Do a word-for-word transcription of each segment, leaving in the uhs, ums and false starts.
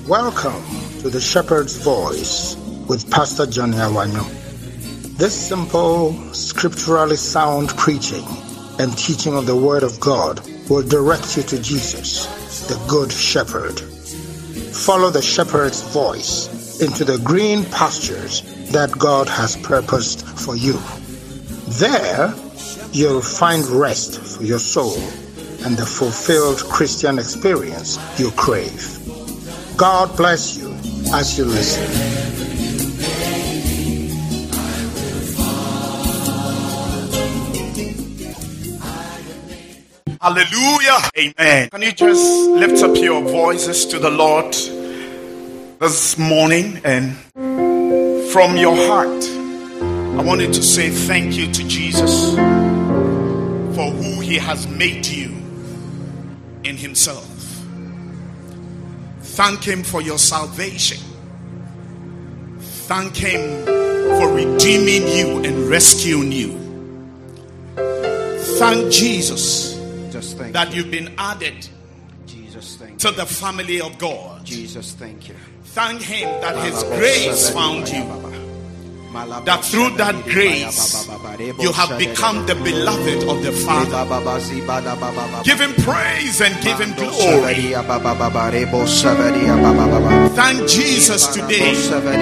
Welcome to the Shepherd's Voice with Pastor Johnny Awanyo. This simple, scripturally sound preaching and teaching of the Word of God will direct you to Jesus, the Good Shepherd. Follow the Shepherd's voice into the green pastures that God has purposed for you. There, you'll find rest for your soul and the fulfilled Christian experience you crave. God bless you as you listen. Hallelujah. Amen. Can you just lift up your voices to the Lord this morning, and from your heart, I want you to say thank you to Jesus for who he has made you in himself. Thank him for your salvation. Thank him for redeeming you and rescuing you. Thank Jesus Just thank that you. you've been added Jesus, thank to you. the family of God. Jesus, thank you. Thank him that his grace found you. That through that grace, you have become the beloved of the Father. Give him praise and give him glory. Thank Jesus today.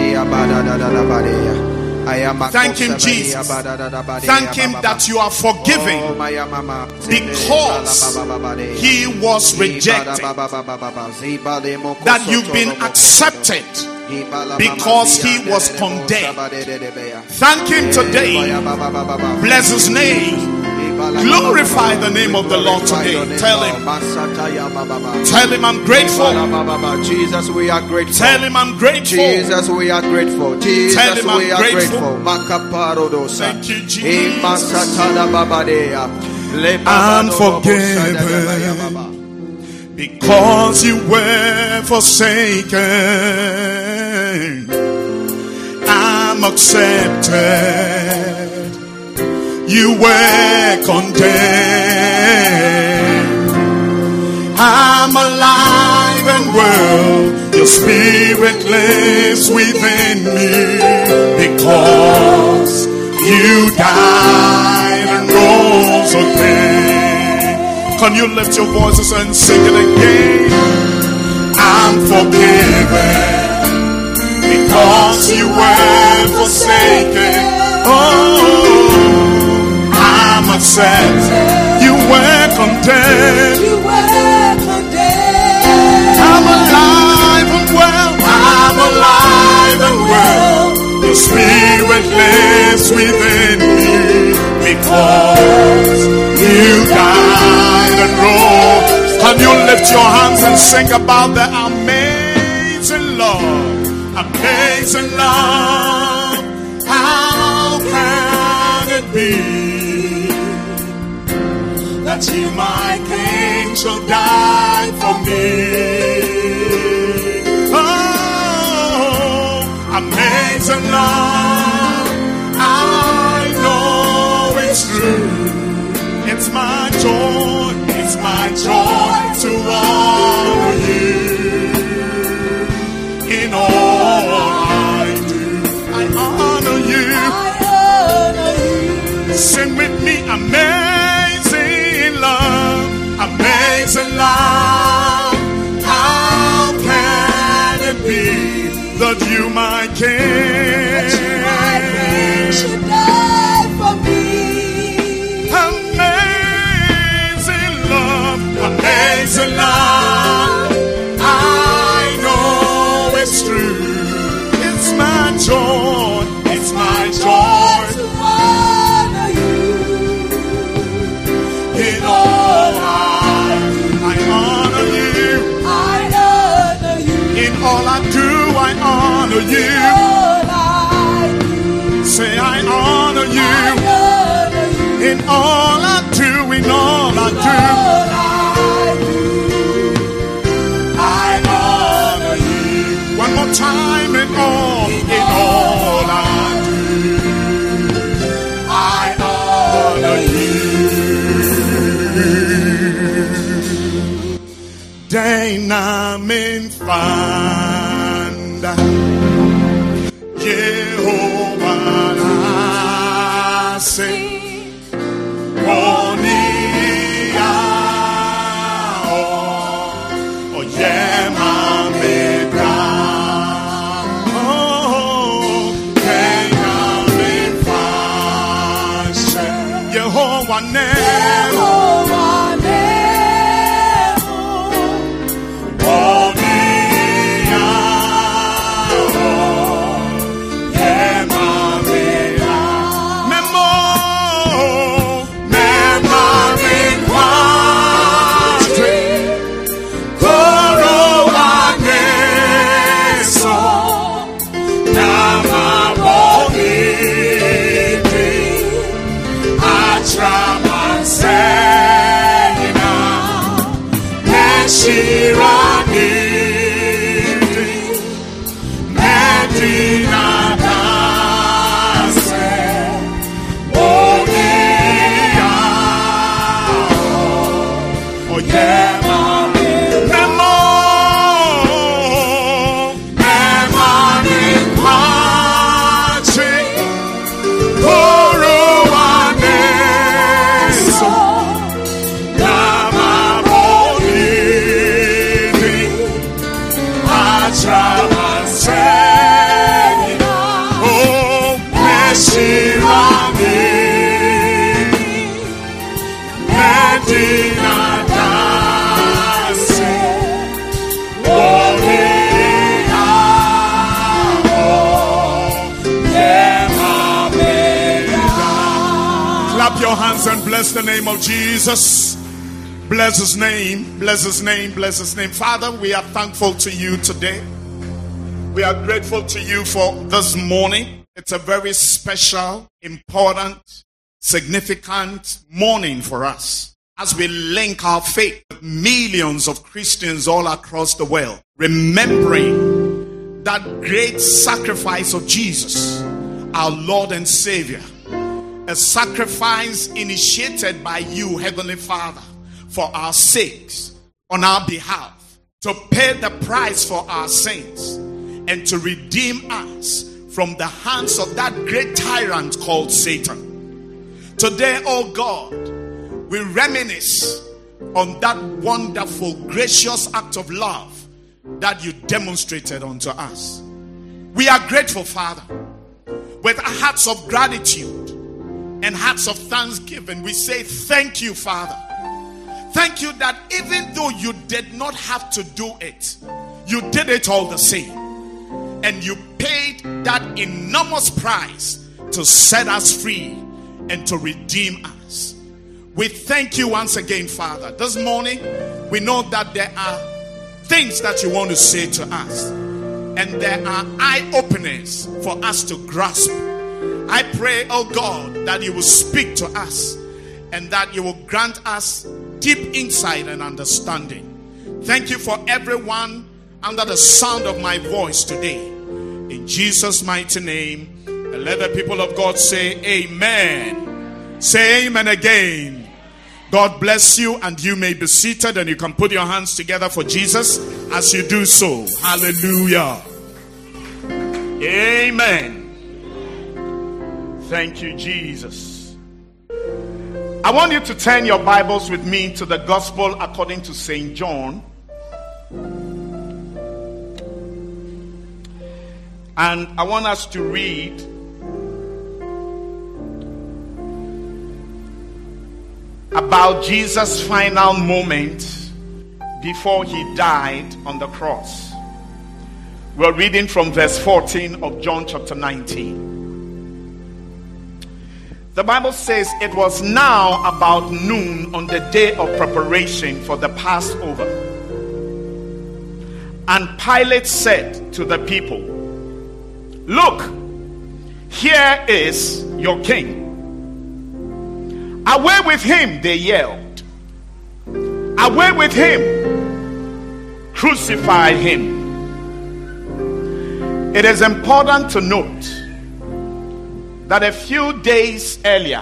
Thank him, Jesus. Thank him that you are forgiven because he was rejected. That you've been accepted because he was condemned. Thank him today. Bless his name. Glorify the name of the Lord today. Tell him. Tell him I'm grateful. Jesus, we are grateful. Tell him I'm grateful. Jesus, we are grateful. Jesus, Tell him I'm we are grateful. grateful. Thank you, Jesus. I'm forgiven because you were forsaken. I'm accepted. You were condemned. I'm alive and well. Your spirit lives within me because you died and rose again. Can you lift your voices and sing it again? I'm forgiven because you were forsaken. Oh, I'm accepted. You were condemned. You were condemned. I'm alive and well. I'm alive and well. Your spirit lives within me because you died and rose. Can you lift your hands and sing about the amazing love? Amazing love. How can it be that you, my King, shall die for me? Oh, amazing love. I know it's true. It's my joy. It's my joy to honor you in all I do. I honor you. I honor you. Sing with me, amazing love, amazing love. How can it be that you, my King, That you, my King, should die for me? Amazing love, amazing love. I know it's true. It's my joy. It's my joy. To honor you In all I do, I honor you. I honor you. In all I do, I honor you. All I do, Say I honor I you. honor you. In all I do, in all I do, All I do, I honor you. One more time, in all, in all I do, I honor you. Day I'm in fire. Jehovah Nasi Onia O Yema Mega Oh Kenya Mefashe Jehovah Nemo your hands and bless the name of Jesus. Bless his name, bless his name, bless his name. Father, we are thankful to you today. We are grateful to you for this morning. It's a very special, important, significant morning for us as we link our faith with millions of Christians all across the world, remembering that great sacrifice of Jesus, our Lord and Savior. A sacrifice initiated by you, Heavenly Father, for our sakes, on our behalf, to pay the price for our sins, and to redeem us from the hands of that great tyrant called Satan. Today, oh God, we reminisce on that wonderful, gracious act of love that you demonstrated unto us. We are grateful, Father, with hearts of gratitude and hearts of thanksgiving. We say thank you, Father. Thank you that even though you did not have to do it, you did it all the same. And you paid that enormous price to set us free and to redeem us. We thank you once again, Father. This morning, we know that there are things that you want to say to us. And there are eye-openers for us to grasp. I pray, oh God, that you will speak to us and that you will grant us deep insight and understanding. Thank you for everyone under the sound of my voice today. In Jesus' mighty name, and let the people of God say amen. Say amen again. God bless you, and you may be seated, and you can put your hands together for Jesus as you do so. Hallelujah. Amen. Thank you, Jesus. I want you to turn your Bibles with me to the Gospel according to Saint John. And I want us to read about Jesus' final moment before he died on the cross. We're reading from verse fourteen of John chapter nineteen. The Bible says, it was now about noon on the day of preparation for the Passover. And Pilate said to the people, look, here is your king. Away with him, they yelled. Away with him. Crucify him. It is important to note that a few days earlier,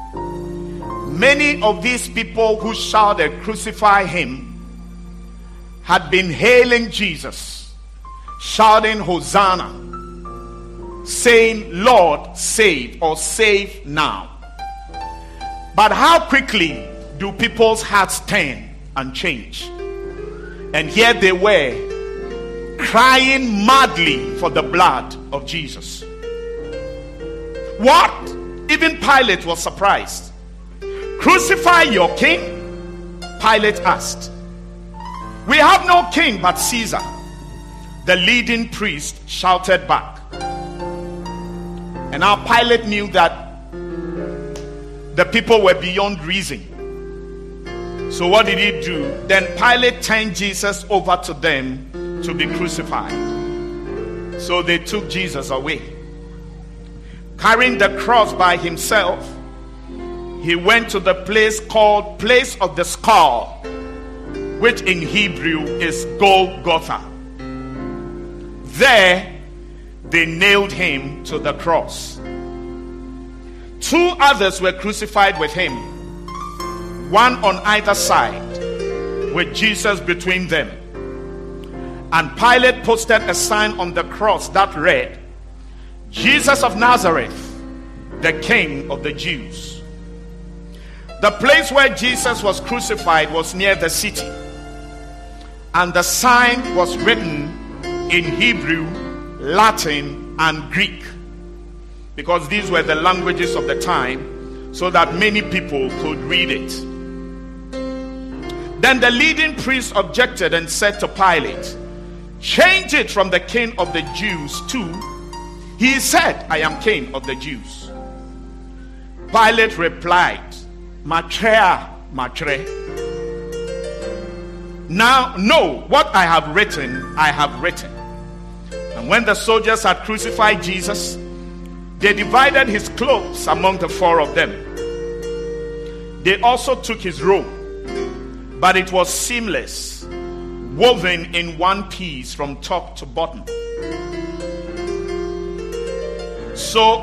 many of these people who shouted, crucify him, had been hailing Jesus, shouting Hosanna, saying, Lord, save, or save now. But how quickly do people's hearts turn and change? And here they were, crying madly for the blood of Jesus. What? Even Pilate was surprised. Crucify your king? Pilate asked. We have no king but Caesar. The leading priest shouted back. And now Pilate knew that the people were beyond reason. So what did he do? Then Pilate turned Jesus over to them to be crucified. So they took Jesus away. Carrying the cross by himself, he went to the place called Place of the Skull, which in Hebrew is Golgotha. There they nailed him to the cross. Two others were crucified with him, one on either side, with Jesus between them. And Pilate posted a sign on the cross that read, Jesus of Nazareth, the King of the Jews. The place where Jesus was crucified was near the city, and the sign was written in Hebrew, Latin, and Greek, because these were the languages of the time, so that many people could read it. Then the leading priest objected and said to Pilate, change it from the King of the Jews to, he said, I am King of the Jews. Pilate replied, Matrea, matre. Now, no, what I have written, I have written. And when the soldiers had crucified Jesus, they divided his clothes among the four of them. They also took his robe, but it was seamless, woven in one piece from top to bottom. So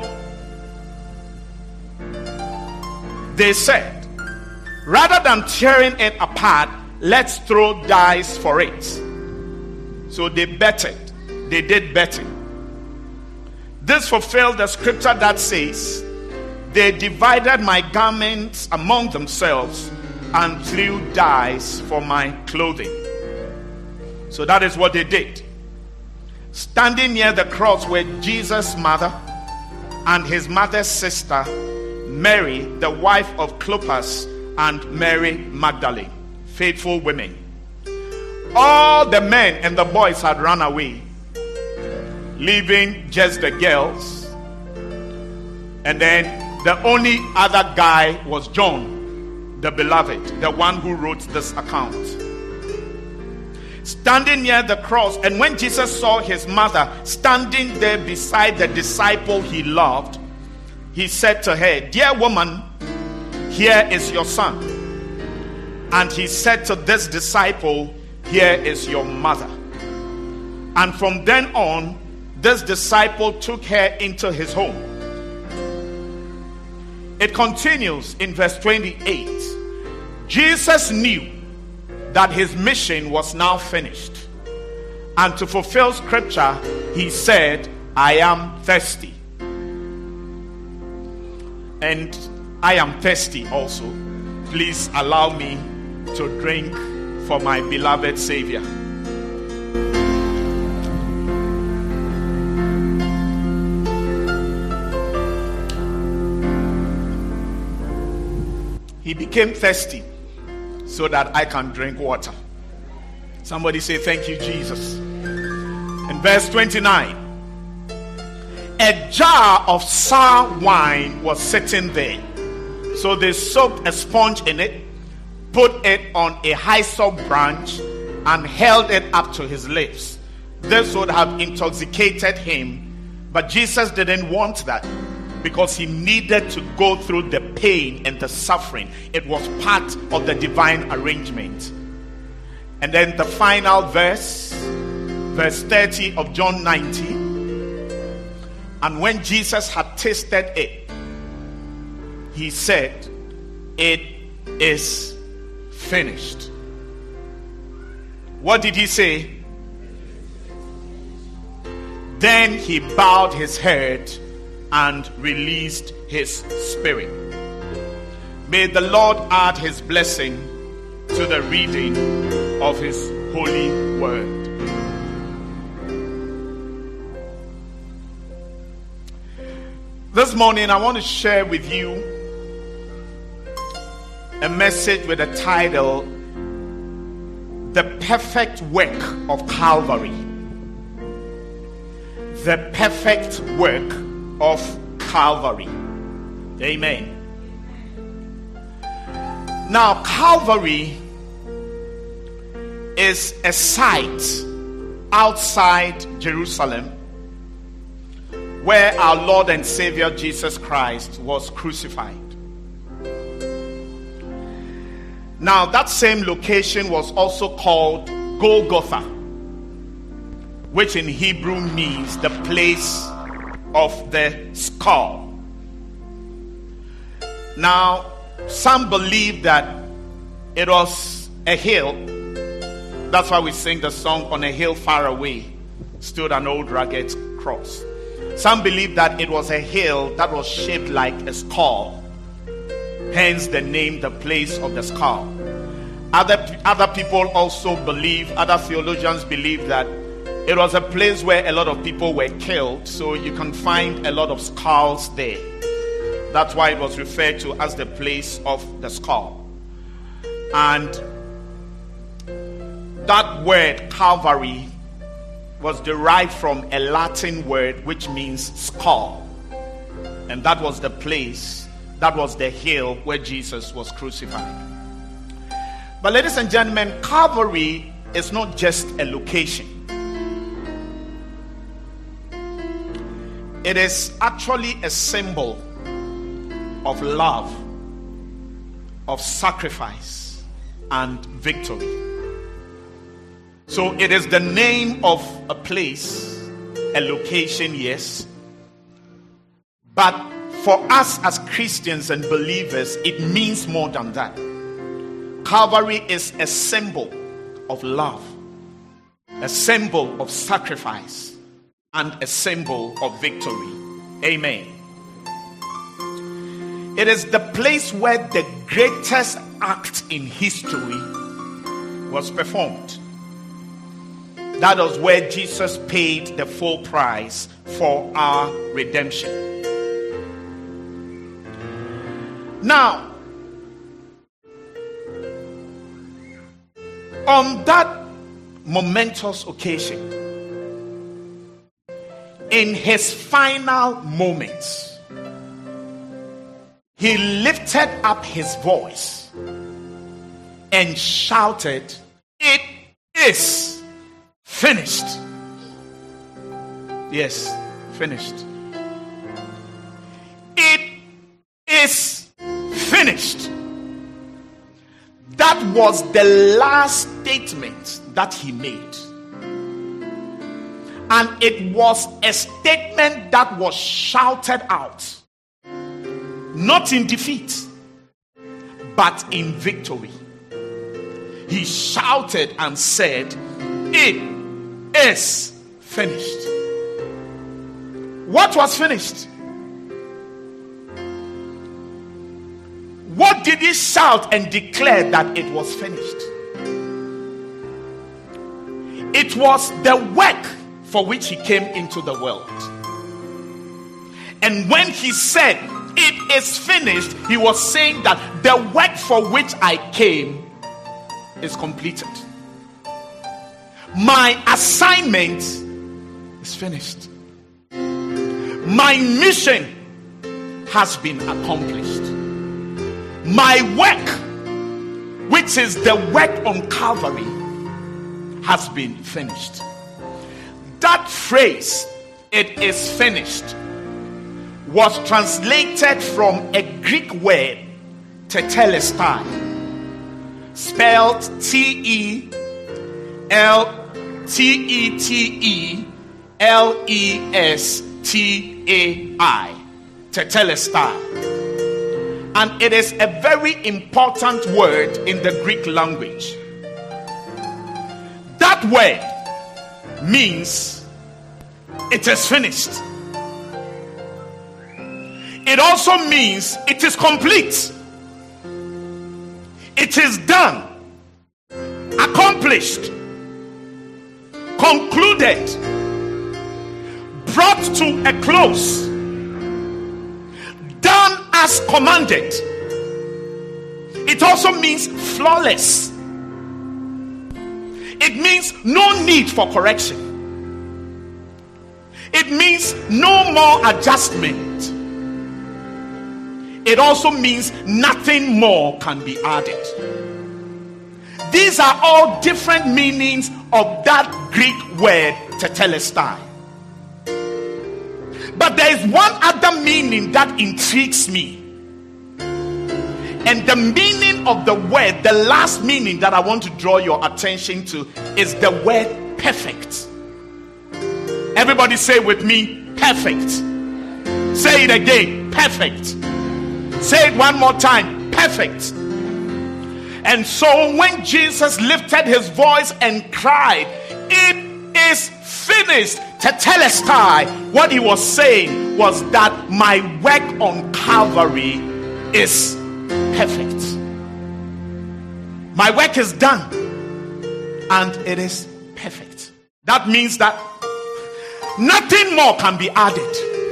they said, rather than tearing it apart, let's throw dice for it. So they betted. They did betting. This fulfilled the scripture that says, they divided my garments among themselves and threw dice for my clothing. So that is what they did. Standing near the cross were Jesus' mother and his mother's sister, Mary, the wife of Clopas, and Mary Magdalene, faithful women. All the men and the boys had run away, leaving just the girls. And then the only other guy was John, the beloved, the one who wrote this account. Standing near the cross, and when Jesus saw his mother standing there beside the disciple he loved, he said to her, dear woman, here is your son. And he said to this disciple, here is your mother. And from then on, this disciple took her into his home. It continues in verse twenty-eight. Jesus knew that his mission was now finished. And to fulfill scripture, he said, I am thirsty. And I am thirsty also. Please allow me to drink for my beloved Savior. He became thirsty so that I can drink water. Somebody say, thank you, Jesus. In verse twenty-nine, a jar of sour wine was sitting there. So they soaked a sponge in it, put it on a hyssop branch, and held it up to his lips. This would have intoxicated him, but Jesus didn't want that, because he needed to go through the pain and the suffering. It was part of the divine arrangement. And then the final verse, verse thirty of John nineteen. And when Jesus had tasted it, he said, it is finished. What did he say? Then he bowed his head and released his spirit. May the Lord add his blessing to the reading of his holy word. This morning I want to share with you a message with the title, The Perfect Work of Calvary. The perfect work of Calvary. Amen. Now, Calvary is a site outside Jerusalem where our Lord and Savior Jesus Christ was crucified. Now, that same location was also called Golgotha, which in Hebrew means the place of the skull. Now, some believe that it was a hill. That's why we sing the song, "On a hill far away stood an old rugged cross." Some believe that it was a hill that was shaped like a skull, hence the name, the place of the skull. Other, other people also believe, other theologians believe that it was a place where a lot of people were killed, so you can find a lot of skulls there. That's why it was referred to as the place of the skull. And that word Calvary was derived from a Latin word which means skull. And that was the place, that was the hill where Jesus was crucified. But ladies and gentlemen, Calvary is not just a location. It is actually a symbol of love, of sacrifice, and victory. So it is the name of a place, a location, yes. But for us as Christians and believers, it means more than that. Calvary is a symbol of love, a symbol of sacrifice, and a symbol of victory. Amen. It is the place where the greatest act in history was performed. That was where Jesus paid the full price for our redemption. Now, on that momentous occasion, in his final moments, he lifted up his voice and shouted, "It is finished." Yes, finished. It is finished. That was the last statement that he made. And it was a statement that was shouted out, not in defeat, but in victory. He shouted and said, "It is finished." What was finished? What did he shout and declare that it was finished? It was the work for which he came into the world. And when he said, "It is finished," he was saying that the work for which I came is completed. My assignment is finished. My mission has been accomplished. My work, which is the work on Calvary, has been finished. That phrase, "it is finished," was translated from a Greek word, tetelestai, spelled T E L T E T E L E S T A I, tetelestai. And it is a very important word in the Greek language. That word means it is finished. It also means it is complete. It is done, accomplished, concluded, brought to a close, done as commanded. It also means flawless. It means no need for correction. It means no more adjustment. It also means nothing more can be added. These are all different meanings of that Greek word tetelestai. But there is one other meaning that intrigues me. And the meaning of the word, the last meaning that I want to draw your attention to, is the word perfect. Everybody say with me, perfect. Say it again, perfect. Say it one more time, perfect. And so when Jesus lifted his voice and cried, "It is finished," tetelestai, what he was saying was that my work on Calvary is perfect. My work is done and it is perfect. That means that nothing more can be added.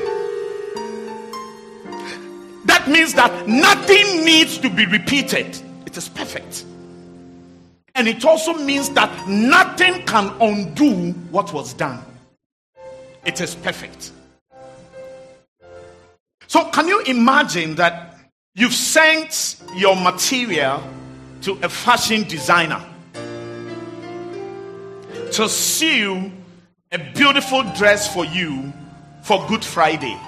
That means that nothing needs to be repeated. It is perfect. And it also means that nothing can undo what was done. It is perfect. So can you imagine that you've sent your material to a fashion designer to sew a beautiful dress for you for Good Friday?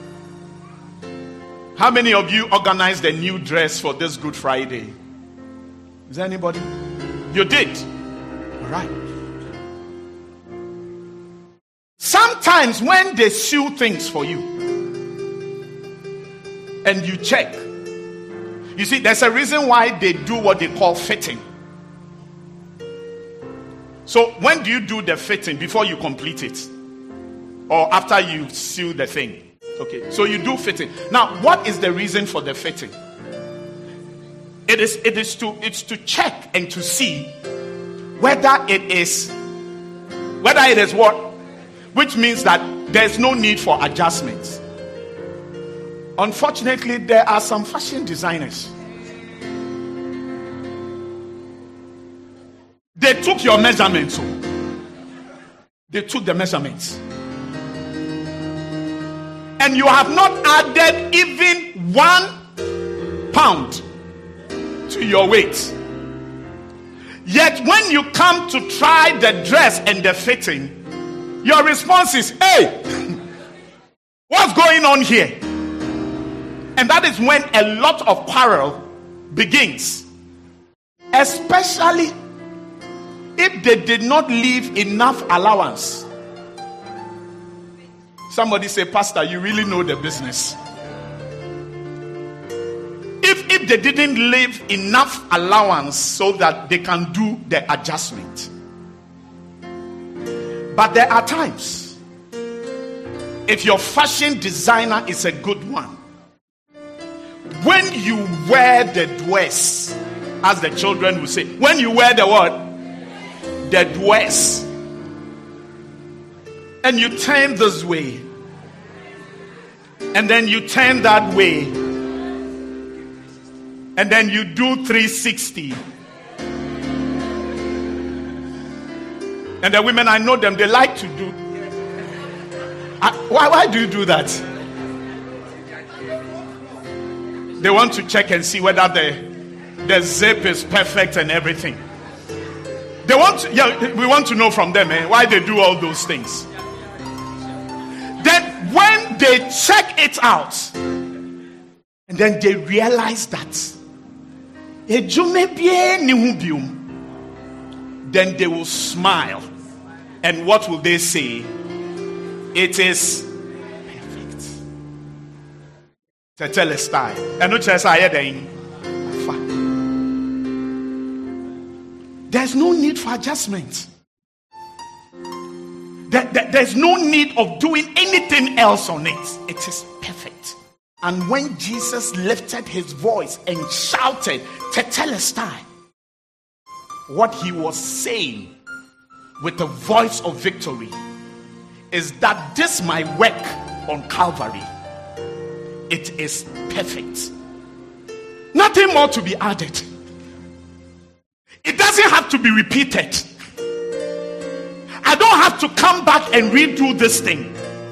How many of you organized a new dress for this Good Friday? Is there anybody? You did. All right. Sometimes when they sew things for you and you check, you see, there's a reason why they do what they call fitting. So when do you do the fitting? Before you complete it, or after you sew the thing? Okay, so you do fitting. Now, what is the reason for the fitting? It is it is to it's to check and to see whether it is whether it is what, which means that there's no need for adjustments. Unfortunately, there are some fashion designers. They took your measurements. They took the measurements. And you have not added even one pound to your weight. Yet when you come to try the dress and the fitting, your response is, "Hey, what's going on here?" And that is when a lot of quarrel begins. Especially if they did not leave enough allowance. Somebody say, "Pastor, you really know the business." If, if they didn't leave enough allowance so that they can do the adjustment. But there are times, if your fashion designer is a good one, when you wear the dress, as the children will say, when you wear the what? The dress, and you turn this way, and then you turn that way, and then you do three sixty. And the women, I know them, they like to do. Uh, why, why do you do that? They want to check and see whether the, the zip is perfect and everything. They want to, yeah, we want to know from them eh, why they do all those things. Then when they check it out, and then they realize that then they will smile. And what will they say? It is perfect. Tetelestai. And which is higher than. There's no need for adjustment. There, there, there's no need of doing anything else on it. It is perfect. And when Jesus lifted his voice and shouted, Tetelestai, what he was saying with the voice of victory is that this my work on Calvary, it is perfect. Nothing more to be added. It doesn't have to be repeated. I don't have to come back and redo this thing.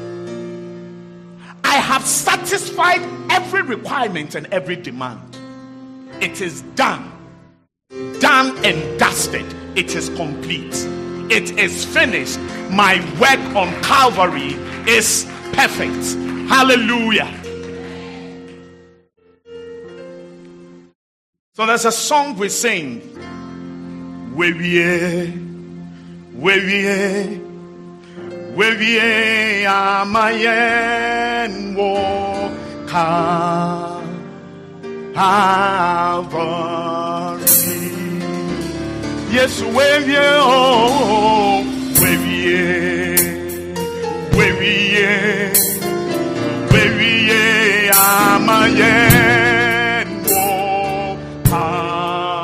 I have satisfied every requirement and every demand. It is done. Done and dusted. It is complete. It is finished. My work on Calvary is perfect. Hallelujah. So there's a song we sing. Wewie, wewie, wewie amayen wo Calvary. Yes, wewie, oh, wewie, wewie, wewie amayen wo Calvary.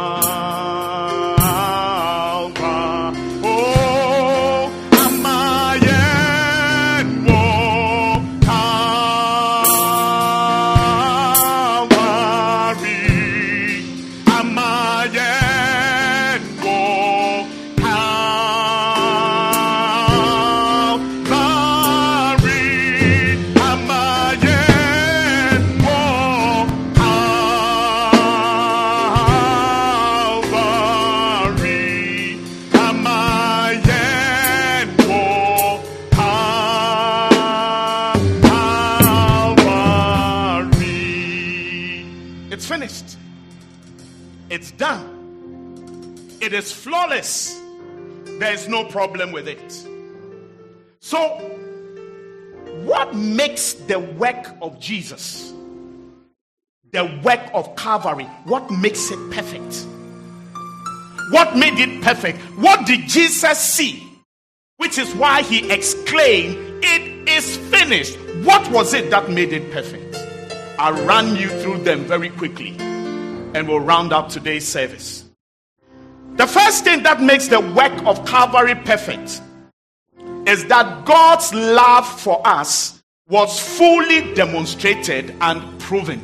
It's done. It is flawless. There is no problem with it. So, what makes the work of Jesus, the work of Calvary, what makes it perfect? What made it perfect? What did Jesus see? Which is why he exclaimed, "It is finished." What was it that made it perfect? I'll run you through them very quickly, and we'll round up today's service. The first thing that makes the work of Calvary perfect is that God's love for us was fully demonstrated and proven.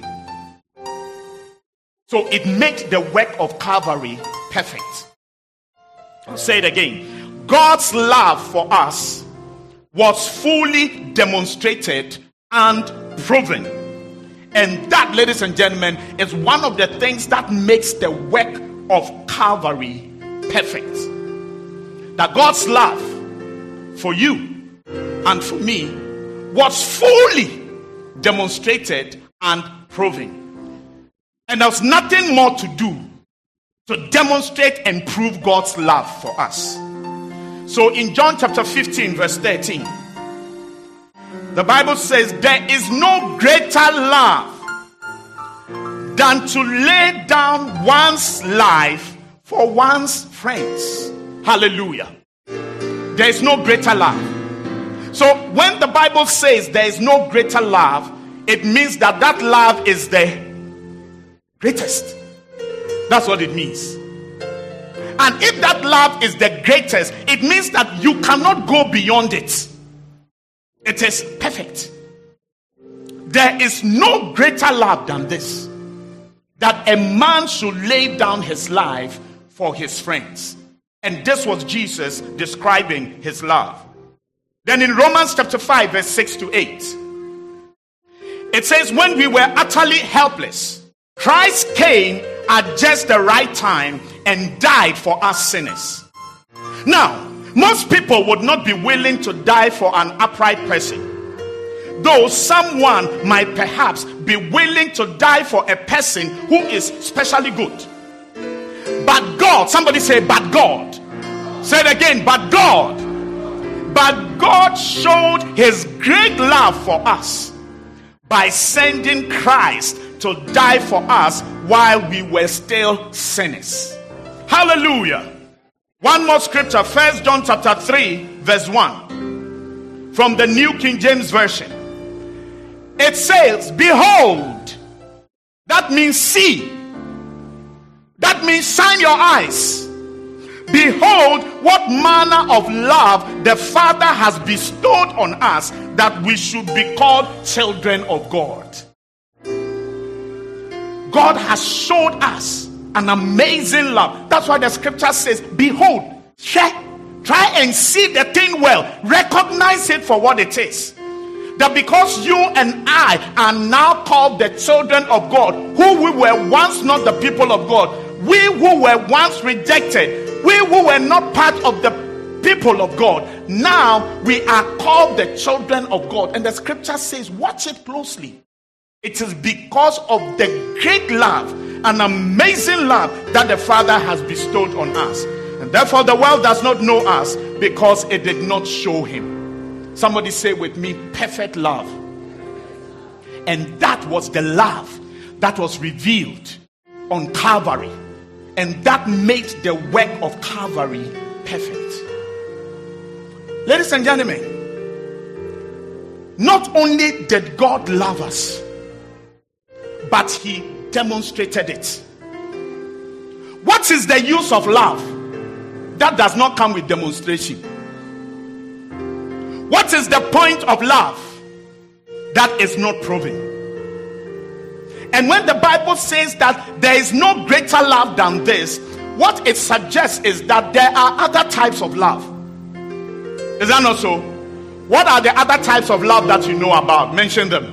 So it makes the work of Calvary perfect. I'll say it again. God's love for us was fully demonstrated and proven. And that, ladies and gentlemen, is one of the things that makes the work of Calvary perfect. That God's love for you and for me was fully demonstrated and proven. And there's nothing more to do to demonstrate and prove God's love for us. So in John chapter fifteen, verse thirteen, the Bible says, "There is no greater love than to lay down one's life for one's friends." Hallelujah. There is no greater love. So when the Bible says there is no greater love, it means that that love is the greatest. That's what it means. And if that love is the greatest, it means that you cannot go beyond it. It is perfect. There is no greater love than this, that a man should lay down his life for his friends. And this was Jesus describing his love. Then in Romans chapter five, verse six to eight, it says, "When we were utterly helpless, Christ came at just the right time and died for us sinners." Now, most people would not be willing to die for an upright person, though someone might perhaps be willing to die for a person who is specially good. But God, somebody say, but God. Say it again, but God. But God showed his great love for us by sending Christ to die for us while we were still sinners. Hallelujah. One more scripture, First John chapter three, verse one. from the New King James Version. It says, behold. That means see. That means shine your eyes. Behold, what manner of love the Father has bestowed on us, that we should be called children of God. God has showed us an amazing love. That's why the scripture says, behold, check, try and see the thing well. Recognize it for what it is. That because you and I are now called the children of God, who we were once not the people of God, we who were once rejected, we who were not part of the people of God, now we are called the children of God. And the scripture says, watch it closely. It is because of the great love, an amazing love that the Father has bestowed on us. And therefore the world does not know us because it did not show him. Somebody say with me, perfect love. And that was the love that was revealed on Calvary. And that made the work of Calvary perfect. Ladies and gentlemen, not only did God love us, but he demonstrated it. What is the use of love that does not come with demonstration? What is the point of love that is not proven? And when the Bible says that there is no greater love than this, what it suggests is that there are other types of love. Is that not so? What are the other types of love that you know about? Mention them.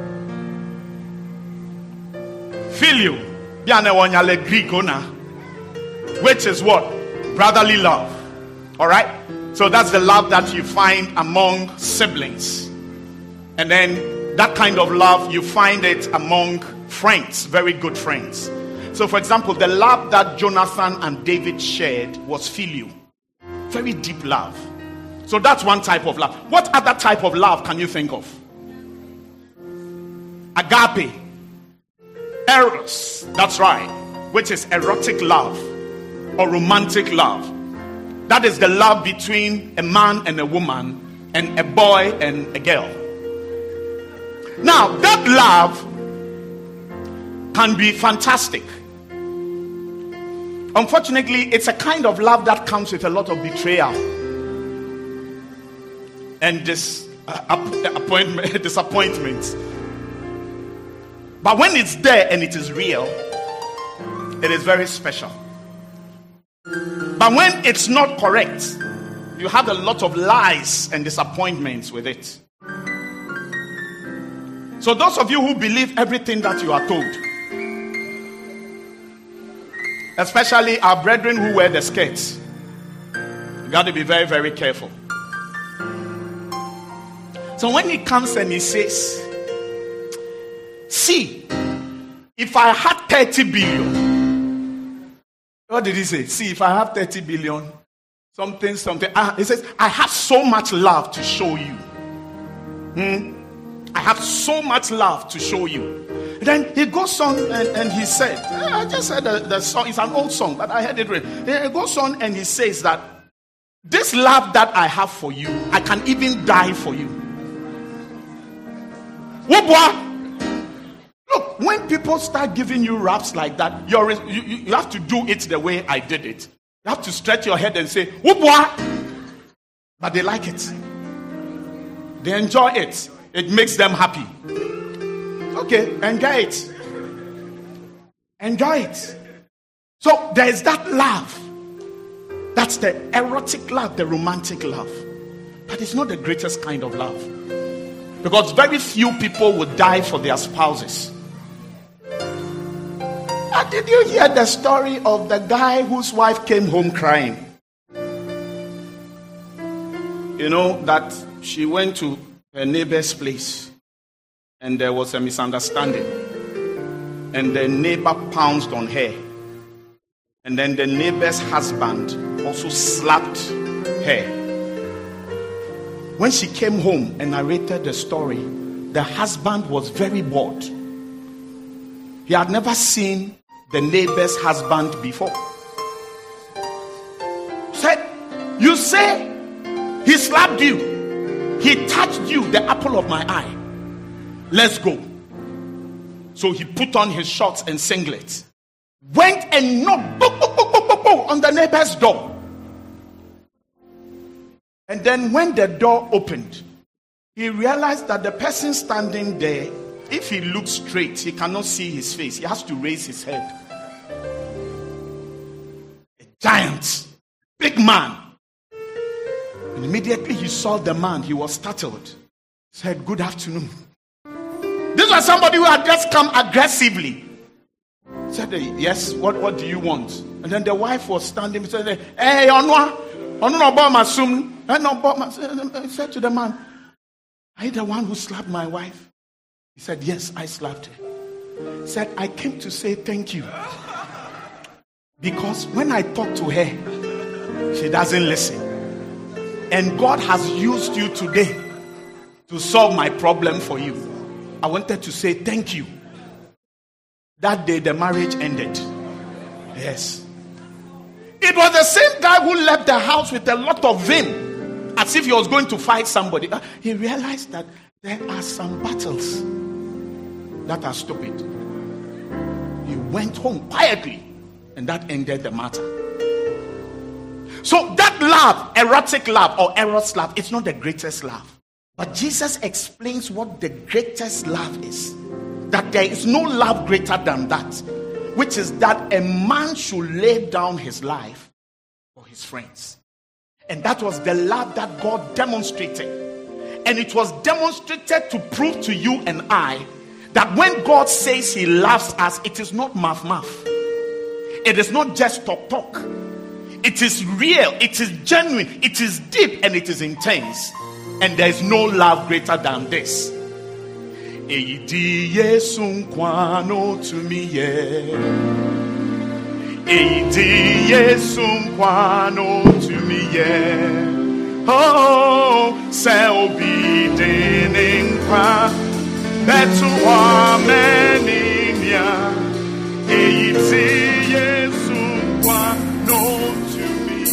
Phileo, which is what? Brotherly love. All right? So that's the love that you find among siblings. And then that kind of love, you find it among friends, very good friends. So for example, the love that Jonathan and David shared was phileo. Very deep love. So that's one type of love. What other type of love can you think of? Agape. Eros, that's right, which is erotic love or romantic love. That is the love between a man and a woman, and a boy and a girl. Now, that love can be fantastic. Unfortunately, it's a kind of love that comes with a lot of betrayal and dis, uh, appointment, disappointment. But when it's there and it is real, it is very special. But when it's not correct, you have a lot of lies and disappointments with it. So those of you who believe everything that you are told, especially our brethren who wear the skirts, you got to be very, very careful. So when he comes and he says, see, if I had thirty billion, what did he say? See, if I have thirty billion, something, something. Ah, he says, I have so much love to show you. Hmm? I have so much love to show you. And then he goes on and, and he said, I just said the, the song, it's an old song, but I heard it read. He goes on and he says that this love that I have for you, I can even die for you. Look, when people start giving you raps like that, you're, you, you have to do it the way I did it. You have to stretch your head and say, whoop-wah! But they like it. They enjoy it. It makes them happy. Okay, enjoy it. Enjoy it. So there is that love. That's the erotic love, the romantic love. But it's not the greatest kind of love. Because very few people would die for their spouses. And did you hear the story of the guy whose wife came home crying? You know, that she went to her neighbor's place and there was a misunderstanding. And the neighbor pounced on her. And then the neighbor's husband also slapped her. When she came home and narrated the story, the husband was very bored. He had never seen the neighbor's husband before. Said, you say he slapped you. He touched you, the apple of my eye. Let's go. So he put on his shorts and singlet, went and knocked boop, boop, boop, boop, boop, boop, on the neighbor's door. And then when the door opened, he realized that the person standing there, if he looks straight, he cannot see his face. He has to raise his head. A giant, big man. And immediately he saw the man. He was startled. He said, "Good afternoon." This was somebody who had just come aggressively. He said, "Yes, what, what do you want?" And then the wife was standing. He said, "Hey, Onwa, Onwa Obama Sum." He said to the man, "Are you the one who slapped my wife?" He said, "Yes, I slapped her." He said, "I came to say thank you. Because when I talk to her, she doesn't listen. And God has used you today to solve my problem for you. I wanted to say thank you." That day the marriage ended. Yes. It was the same guy who left the house with a lot of vim, as if he was going to fight somebody. He realized that there are some battles that are stupid. He went home quietly, and that ended the matter. So that love, erotic love or eros love, it's not the greatest love. But Jesus explains what the greatest love is. That there is no love greater than that, which is that a man should lay down his life for his friends. And that was the love that God demonstrated. And it was demonstrated to prove to you and I that when God says he loves us, it is not math math. It is not just talk talk. It is real, it is genuine, it is deep, and it is intense. And there is no love greater than this. Eidi Yesu kwano to me ye. Eidi Yesu kwano to me ye. Oh, se obidin kwa betu wa meninia. Eidi Yesu kwano to me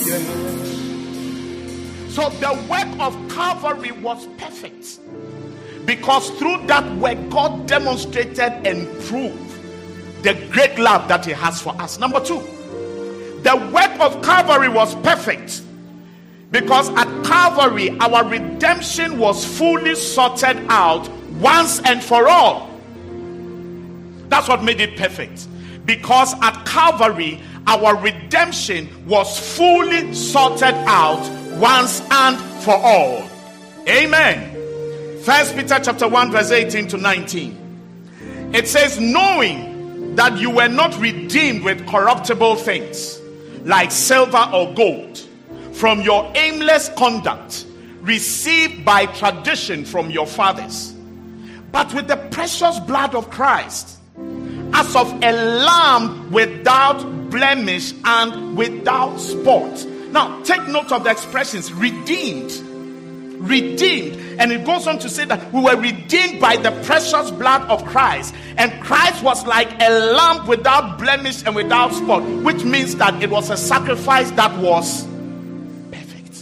ye. So the work of Calvary was perfect. Because through that work, God demonstrated and proved the great love that he has for us. Number two, the work of Calvary was perfect. Because at Calvary, our redemption was fully sorted out once and for all. That's what made it perfect. Because at Calvary, our redemption was fully sorted out once and for all. Amen. First Peter chapter one verse eighteen to nineteen. It says, knowing that you were not redeemed with corruptible things like silver or gold from your aimless conduct received by tradition from your fathers, but with the precious blood of Christ, as of a lamb without blemish and without spot. Now take note of the expressions redeemed. Redeemed, and it goes on to say that we were redeemed by the precious blood of Christ, and Christ was like a lamb without blemish and without spot, which means that it was a sacrifice that was perfect.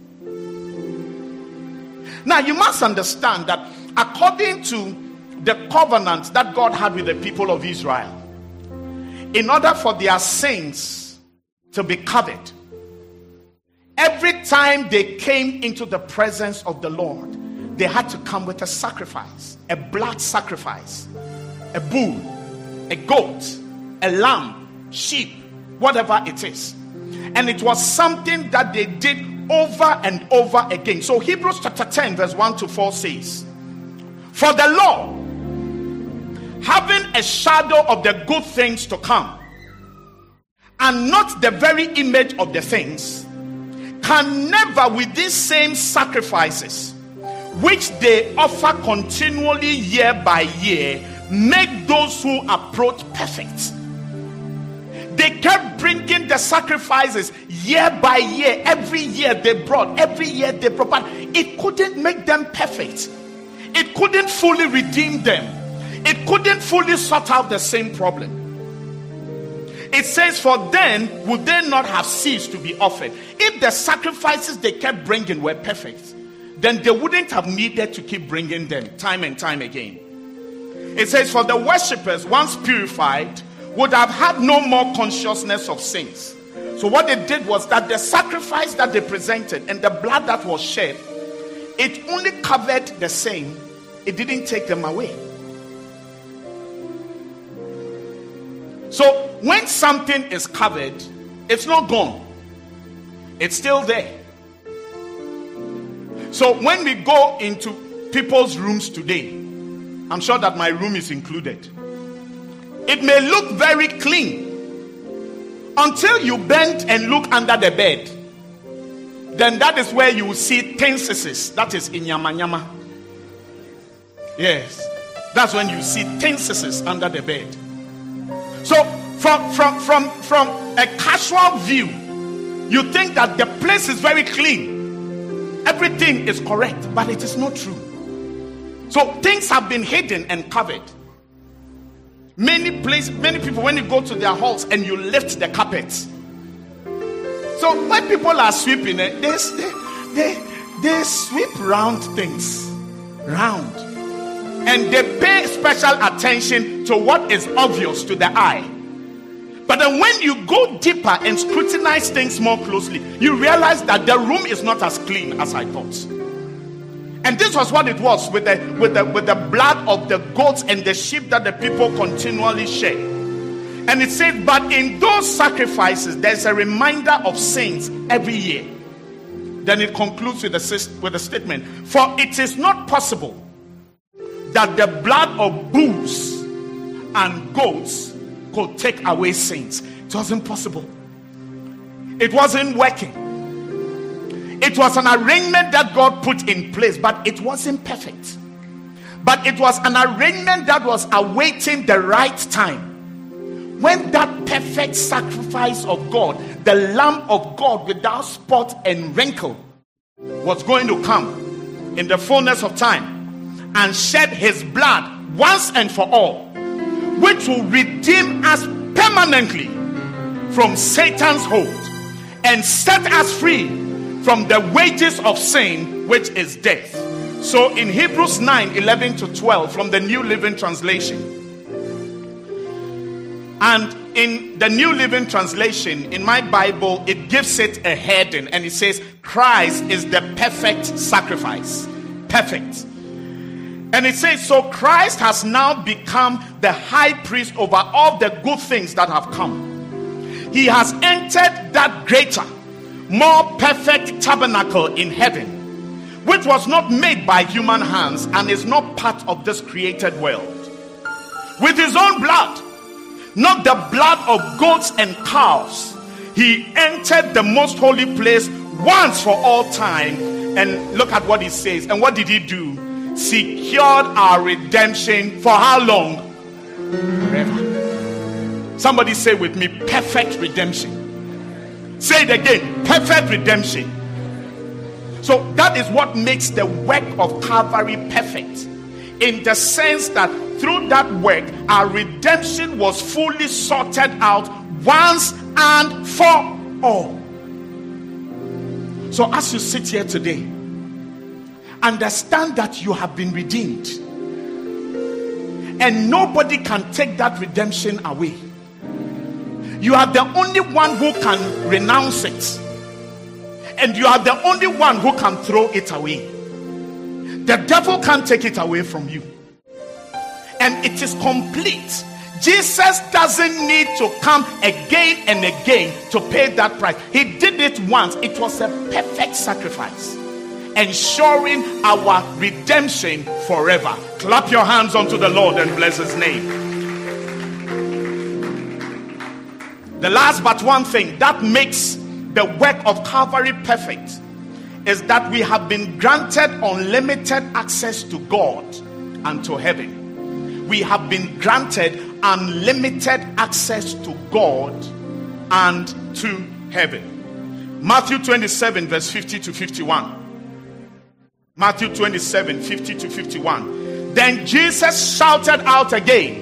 Now you must understand that according to the covenant that God had with the people of Israel, in order for their sins to be covered, every time they came into the presence of the Lord, they had to come with a sacrifice, a blood sacrifice, a bull, a goat, a lamb, sheep, whatever it is. And it was something that they did over and over again. So Hebrews chapter ten verse one to four says, for the law, having a shadow of the good things to come, and not the very image of the things, can never with these same sacrifices, which they offer continually year by year, make those who approach perfect. They kept bringing the sacrifices year by year. Every year they brought, every year they brought. It couldn't make them perfect. It couldn't fully redeem them. It couldn't fully sort out the same problem. It says, for then would they not have ceased to be offered if the sacrifices they kept bringing were perfect. then they wouldn't have needed to keep bringing them time and time again. It says, for the worshippers, once purified, would have had no more consciousness of sins. So what they did was that the sacrifice that they presented and the blood that was shed, it only covered the sin. It didn't take them away. So when something is covered, it's not gone. It's still there. So when we go into people's rooms today, I'm sure that my room is included. It may look very clean until you bend and look under the bed. Then that is where you will see tenses. That is in yama yama. Yes, that's when you see tenses under the bed. So from from from from a casual view, you think that the place is very clean, everything is correct, but it is not true. So things have been hidden and covered. Many places, many people, when you go to their halls and you lift the carpets. So when people are sweeping it, they they they, they sweep round things, round, and they pay special attention to what is obvious to the eye. But then when you go deeper and scrutinize things more closely, you realize that the room is not as clean as I thought. And this was what it was with the with the with the blood of the goats and the sheep that the people continually shed. And it said, but in those sacrifices, there's a reminder of sins every year. Then it concludes with a with a statement: for it is not possible that the blood of bulls and goats could take away sins. It wasn't possible. It wasn't working. It was an arrangement that God put in place, but it wasn't perfect. But it was an arrangement that was awaiting the right time. When that perfect sacrifice of God, the Lamb of God without spot and wrinkle, was going to come in the fullness of time and shed his blood once and for all, which will redeem us permanently from Satan's hold and set us free from the wages of sin, which is death. So in Hebrews nine, eleven to twelve, from the New Living Translation. And in the New Living Translation, in my Bible, it gives it a heading and it says, Christ is the perfect sacrifice. Perfect. And it says, so Christ has now become the high priest over all the good things that have come. He has entered that greater, more perfect tabernacle in heaven, which was not made by human hands and is not part of this created world. With his own blood, not the blood of goats and calves, he entered the most holy place once for all time. And look at what he says. And what did he do? Secured our redemption for how long? Forever. Somebody say with me, perfect redemption. Say it again, perfect redemption. So that is what makes the work of Calvary perfect, in the sense that through that work our redemption was fully sorted out once and for all. So as you sit here today, understand that you have been redeemed, and nobody can take that redemption away. You are the only one who can renounce it, and you are the only one who can throw it away. The devil can't take it away from you, and it is complete. Jesus doesn't need to come again and again to pay that price. He did it once. It was a perfect sacrifice, ensuring our redemption forever. Clap your hands unto the Lord and bless his name. The last but one thing that makes the work of Calvary perfect is that we have been granted unlimited access to God and to heaven. We have been granted unlimited access to God and to heaven. Matthew twenty-seven verse fifty to fifty-one. Matthew twenty-seven, fifty to fifty-one. Then Jesus shouted out again,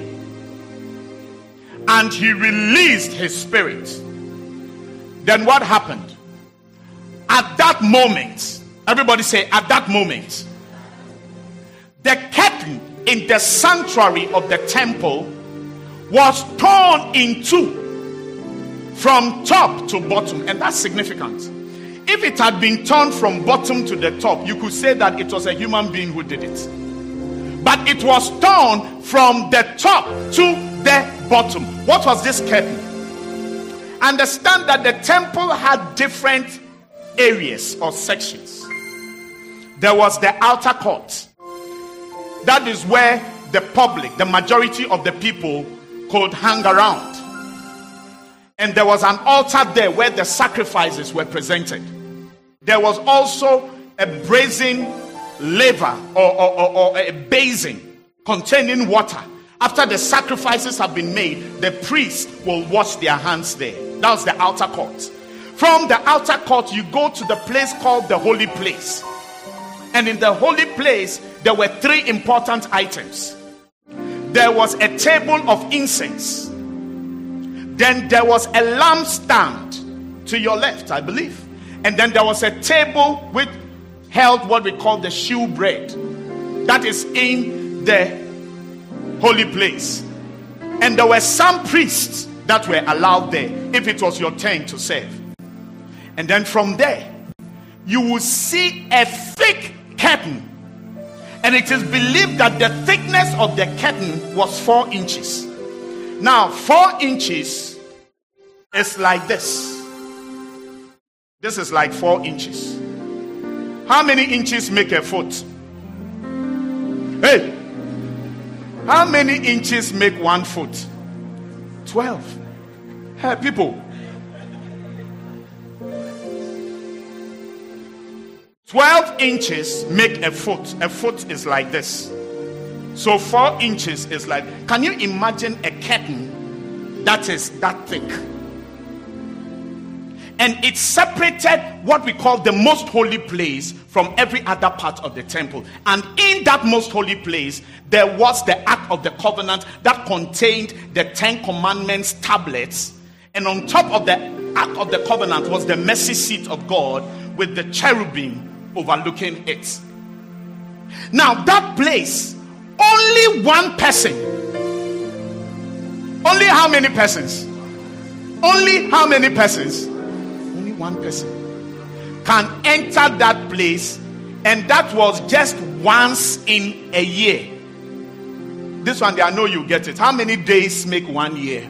and he released his spirit. Then what happened? At that moment, Everybody say, at that moment. The curtain in the sanctuary of the temple was torn in two from top to bottom. And that's significant. If it had been torn from bottom to the top, you could say that it was a human being who did it. But it was torn from the top to the bottom. What was this curtain? Understand that the temple had different areas or sections. There was the outer court. That is where the public, the majority of the people, could hang around. And there was an altar there where the sacrifices were presented. There was also a brazen laver or, or, or, or a basin containing water. After the sacrifices have been made, the priest will wash their hands there. That was the outer court. From the outer court, you go to the place called the holy place. And in the holy place, there were three important items. There was a table of incense. Then there was a lampstand to your left, I believe. And then there was a table which held what we call the shew bread. That is in the holy place. And there were some priests that were allowed there if it was your turn to serve. And then from there, you will see a thick curtain. And it is believed that the thickness of the curtain was four inches. Now, four inches is like this. This is like four inches. How many inches make a foot? Hey! How many inches make one foot? Twelve. Hey, people. Twelve inches make a foot. A foot is like this. So four inches is like, can you imagine a curtain that is that thick? And it separated what we call the most holy place from every other part of the temple. And in that most holy place, there was the Ark of the Covenant that contained the Ten Commandments tablets. And on top of the Ark of the Covenant was the mercy seat of God with the cherubim overlooking it. Now that place, only one person. Only how many persons? Only how many persons? Only one person can enter that place, and that was just once in a year. This one, I know you get it. How many days make one year?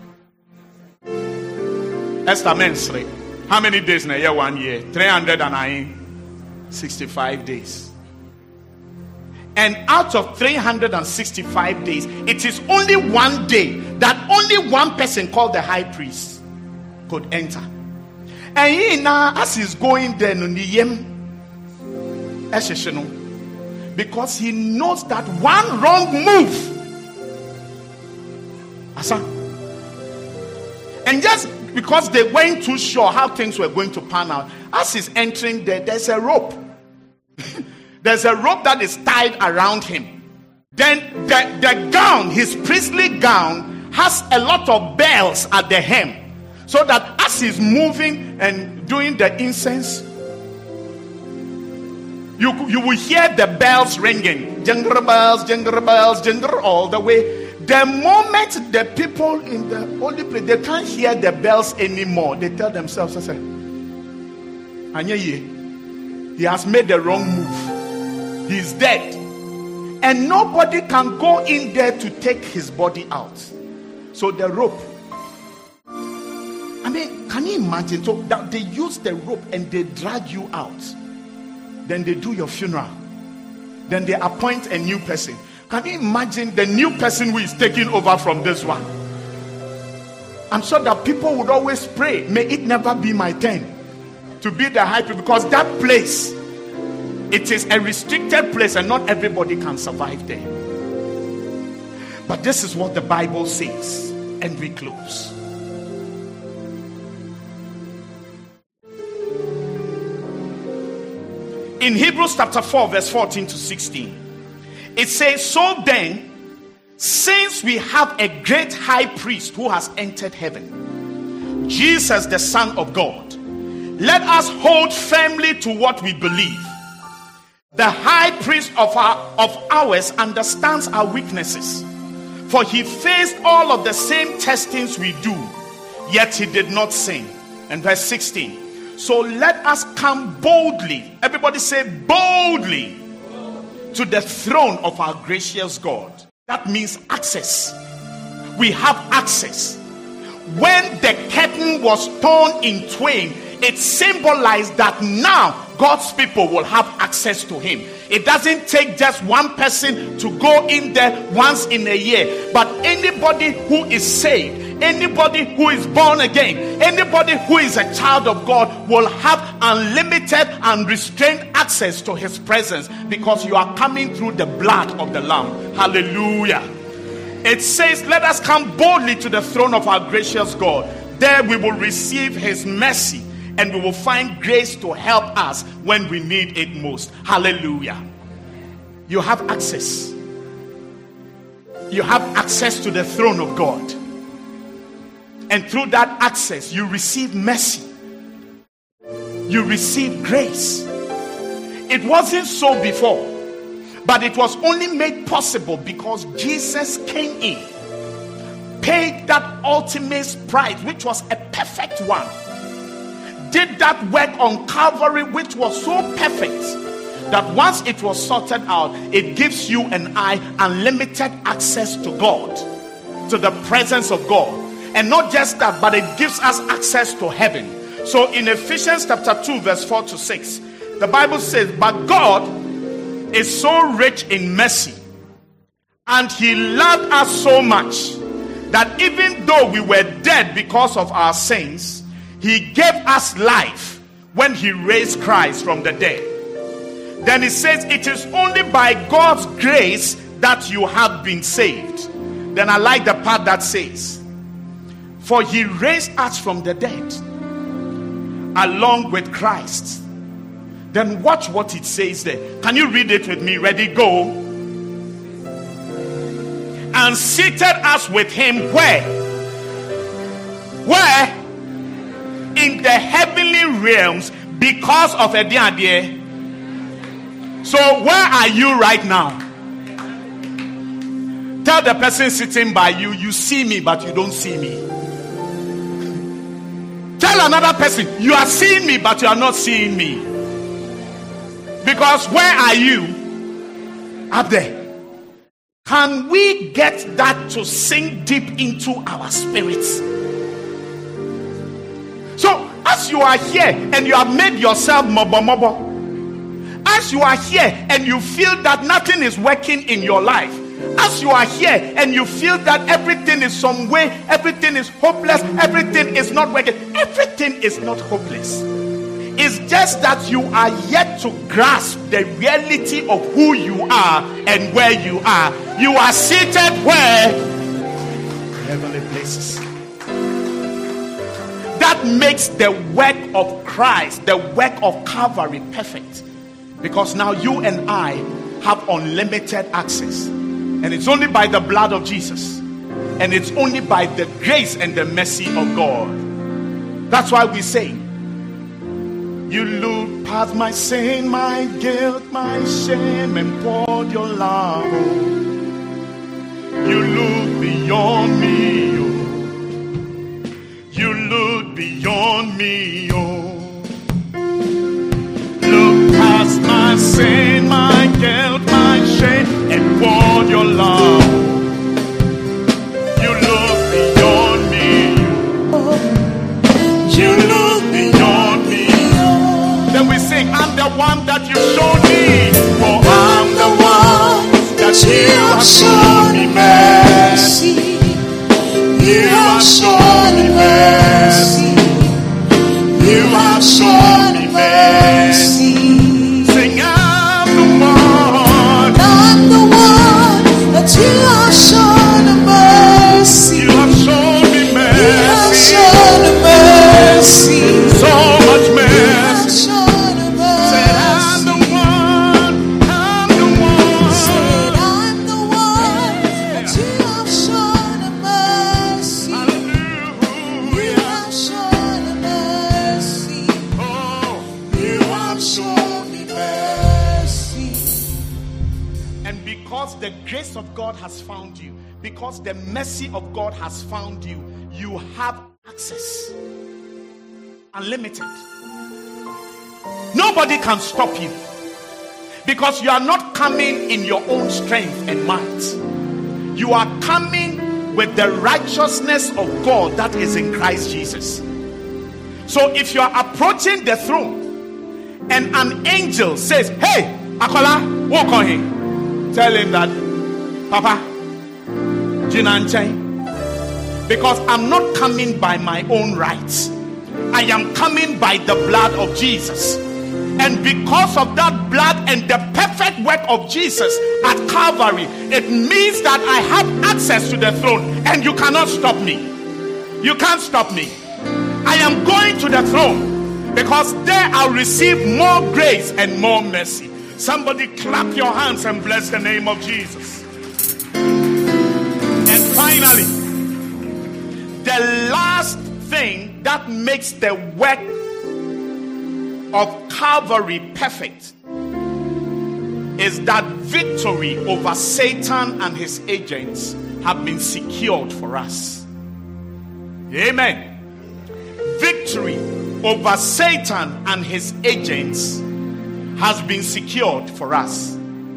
Esther Mensri. How many days in a year? One year. three hundred sixty-five days. And out of three hundred sixty-five days, it is only one day that only one person called the high priest could enter. And he now, as he's going there, because he knows that one wrong move, and just because they weren't too sure how things were going to pan out, as he's entering there, there's a rope. There's a rope that is tied around him. Then the, the gown, his priestly gown, has a lot of bells at the hem. So that as he's moving and doing the incense, you, you will hear the bells ringing. Jingle bells, jingle bells, jingle all the way. The moment the people in the holy place, they can't hear the bells anymore, they tell themselves, I say, he has made the wrong move. He's dead. And nobody can go in there to take his body out. So the rope. I mean, can you imagine? So that they use the rope and they drag you out. Then they do your funeral. Then they appoint a new person. Can you imagine the new person who is taking over from this one? I'm sure that people would always pray, may it never be my turn to be the high priest, because that place, it is a restricted place and not everybody can survive there. But this is what the Bible says, and we close. In Hebrews chapter four, verse fourteen to sixteen, it says, so then, since we have a great high priest who has entered heaven, Jesus the Son of God, let us hold firmly to what we believe. The high priest of our of ours understands our weaknesses, for he faced all of the same testings we do, yet he did not sin. And verse sixteen. So let us come boldly, everybody say boldly, to the throne of our gracious God. That means access. We have access. When the curtain was torn in twain, it symbolized that now God's people will have access to him. It doesn't take just one person to go in there once in a year, but anybody who is saved, anybody who is born again, anybody who is a child of God will have unlimited and restrained access to his presence, because you are coming through the blood of the Lamb. Hallelujah. It says, let us come boldly to the throne of our gracious God. There we will receive his mercy, and we will find grace to help us when we need it most. Hallelujah. You have access. You have access to the throne of God. And through that access, you receive mercy. You receive grace. It wasn't so before, but it was only made possible because Jesus came in, paid that ultimate price, which was a perfect one, did that work on Calvary, which was so perfect that once it was sorted out, it gives you and I unlimited access to God, to the presence of God. And not just that, but it gives us access to heaven. So in Ephesians chapter two, verse four to six, the Bible says, but God is so rich in mercy, and he loved us so much, that even though we were dead because of our sins, he gave us life when he raised Christ from the dead. Then it says, it is only by God's grace that you have been saved. Then I like the part that says, for he raised us from the dead along with Christ. Then watch what it says there. Can you read it with me? Ready, go. And seated us with him where? Where? In the heavenly realms, because of a dear. So where are you right now? Tell the person sitting by you, you see me but you don't see me. Tell another person, you are seeing me but you are not seeing me. Because where are you? Up there. Can we get that to sink deep into our spirits? So as you are here and you have made yourself mobo mobo, as you are here and you feel that nothing is working in your life, as you are here and you feel that everything is some way, everything is hopeless, everything is not working, everything is not hopeless. It's just that you are yet to grasp the reality of who you are and where you are. You are seated where? Heavenly places. That makes the work of Christ, the work of Calvary, perfect. Because now you and I have unlimited access. And it's only by the blood of Jesus. And it's only by the grace and the mercy of God. That's why we say, you looked past my sin, my guilt, my shame, and poured your love. You looked beyond me, oh. You looked beyond me, oh. Look past my sin, my guilt, my shame, and poured your love. You looked beyond me, oh. You looked beyond me. Then we sing, I'm the one that you showed me. For I'm the one that you have shown me mercy. You have shown me mercy. You have shown me mercy. Sing, I'm the one. I'm the one that you have shown me mercy. You have shown me mercy. You have shown me mercy. So much mercy. You the grace of God has found you, because the mercy of God has found you, you have access. Unlimited. Nobody can stop you, because you are not coming in your own strength and might. You are coming with the righteousness of God that is in Christ Jesus. So if you are approaching the throne and an angel says, "Hey, Akola, walk on him," tell him that, "Papa, Jinanchai, because I'm not coming by my own rights. I am coming by the blood of Jesus. And because of that blood and the perfect work of Jesus at Calvary, it means that I have access to the throne, and you cannot stop me. You can't stop me. I am going to the throne because there I'll receive more grace and more mercy." Somebody clap your hands and bless the name of Jesus. And finally, the last thing that makes the work of Calvary perfect is that victory over Satan and his agents have been secured for us. Amen. Victory over Satan and his agents has been secured for us.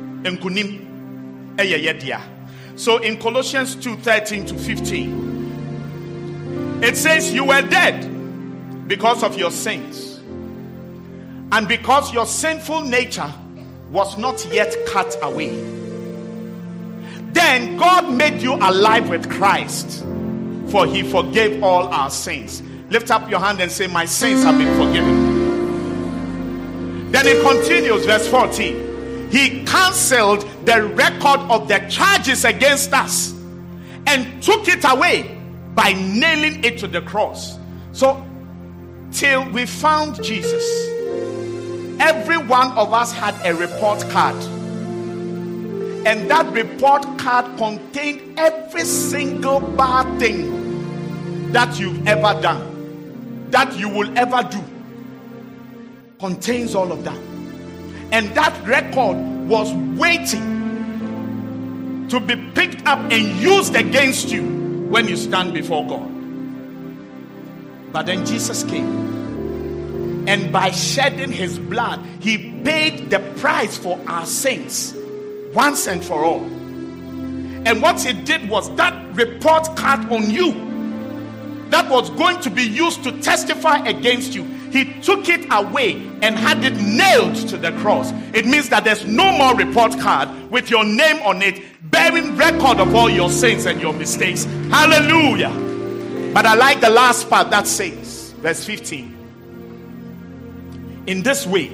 So in Colossians two thirteen to fifteen, it says, "You were dead because of your sins, and because your sinful nature was not yet cut away. Then God made you alive with Christ, for he forgave all our sins." Lift up your hand and say, "My sins have been forgiven." Then it continues, verse fourteen. "He cancelled the record of the charges against us and took it away by nailing it to the cross." So, till we found Jesus, every one of us had a report card. And that report card contained every single bad thing that you've ever done, that you will ever do. Contains all of that. And that record was waiting to be picked up and used against you when you stand before God. But then Jesus came, and by shedding his blood, he paid the price for our sins once and for all. And what he did was that report card on you that was going to be used to testify against you, he took it away and had it nailed to the cross. It means that there's no more report card with your name on it, bearing record of all your sins and your mistakes. Hallelujah. But I like the last part that says, verse fifteen, "In this way,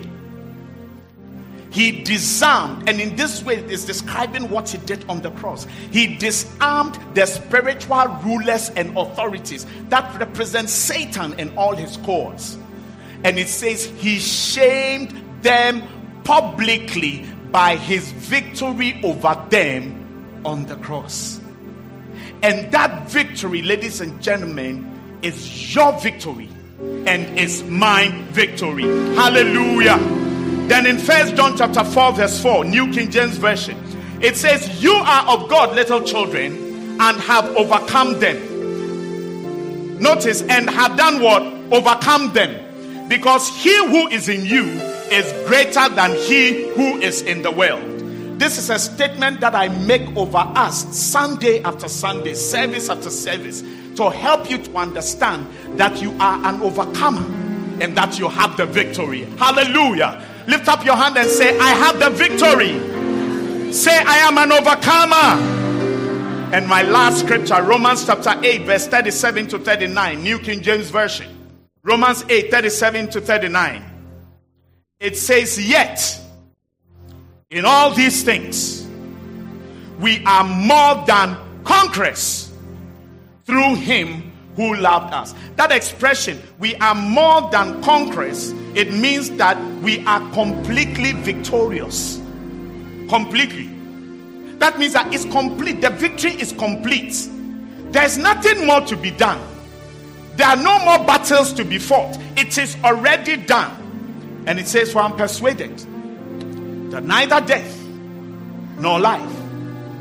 he disarmed," and in this way is describing what he did on the cross. He disarmed the spiritual rulers and authorities that represent Satan and all his cohorts. And it says he shamed them publicly by his victory over them on the cross. And that victory, ladies and gentlemen, is your victory and is my victory. Hallelujah. Then in First John chapter four verse four, New King James Version, it says, "You are of God, little children, and have overcome them." Notice, and have done what? Overcome them. Because he who is in you is greater than he who is in the world. This is a statement that I make over us Sunday after Sunday, service after service, to help you to understand that you are an overcomer and that you have the victory. Hallelujah. Lift up your hand and say, "I have the victory." Say, "I am an overcomer." And my last scripture, Romans chapter eight verse thirty-seven to thirty-nine, New King James Version. Romans eight thirty-seven to thirty-nine. It says, "Yet in all these things we are more than conquerors through him who loved us." That expression, "we are more than conquerors," it means that we are completely victorious. Completely. That means that it's complete. The victory is complete. There's nothing more to be done. There are no more battles to be fought. It is already done. And it says, "For I'm persuaded that neither death nor life,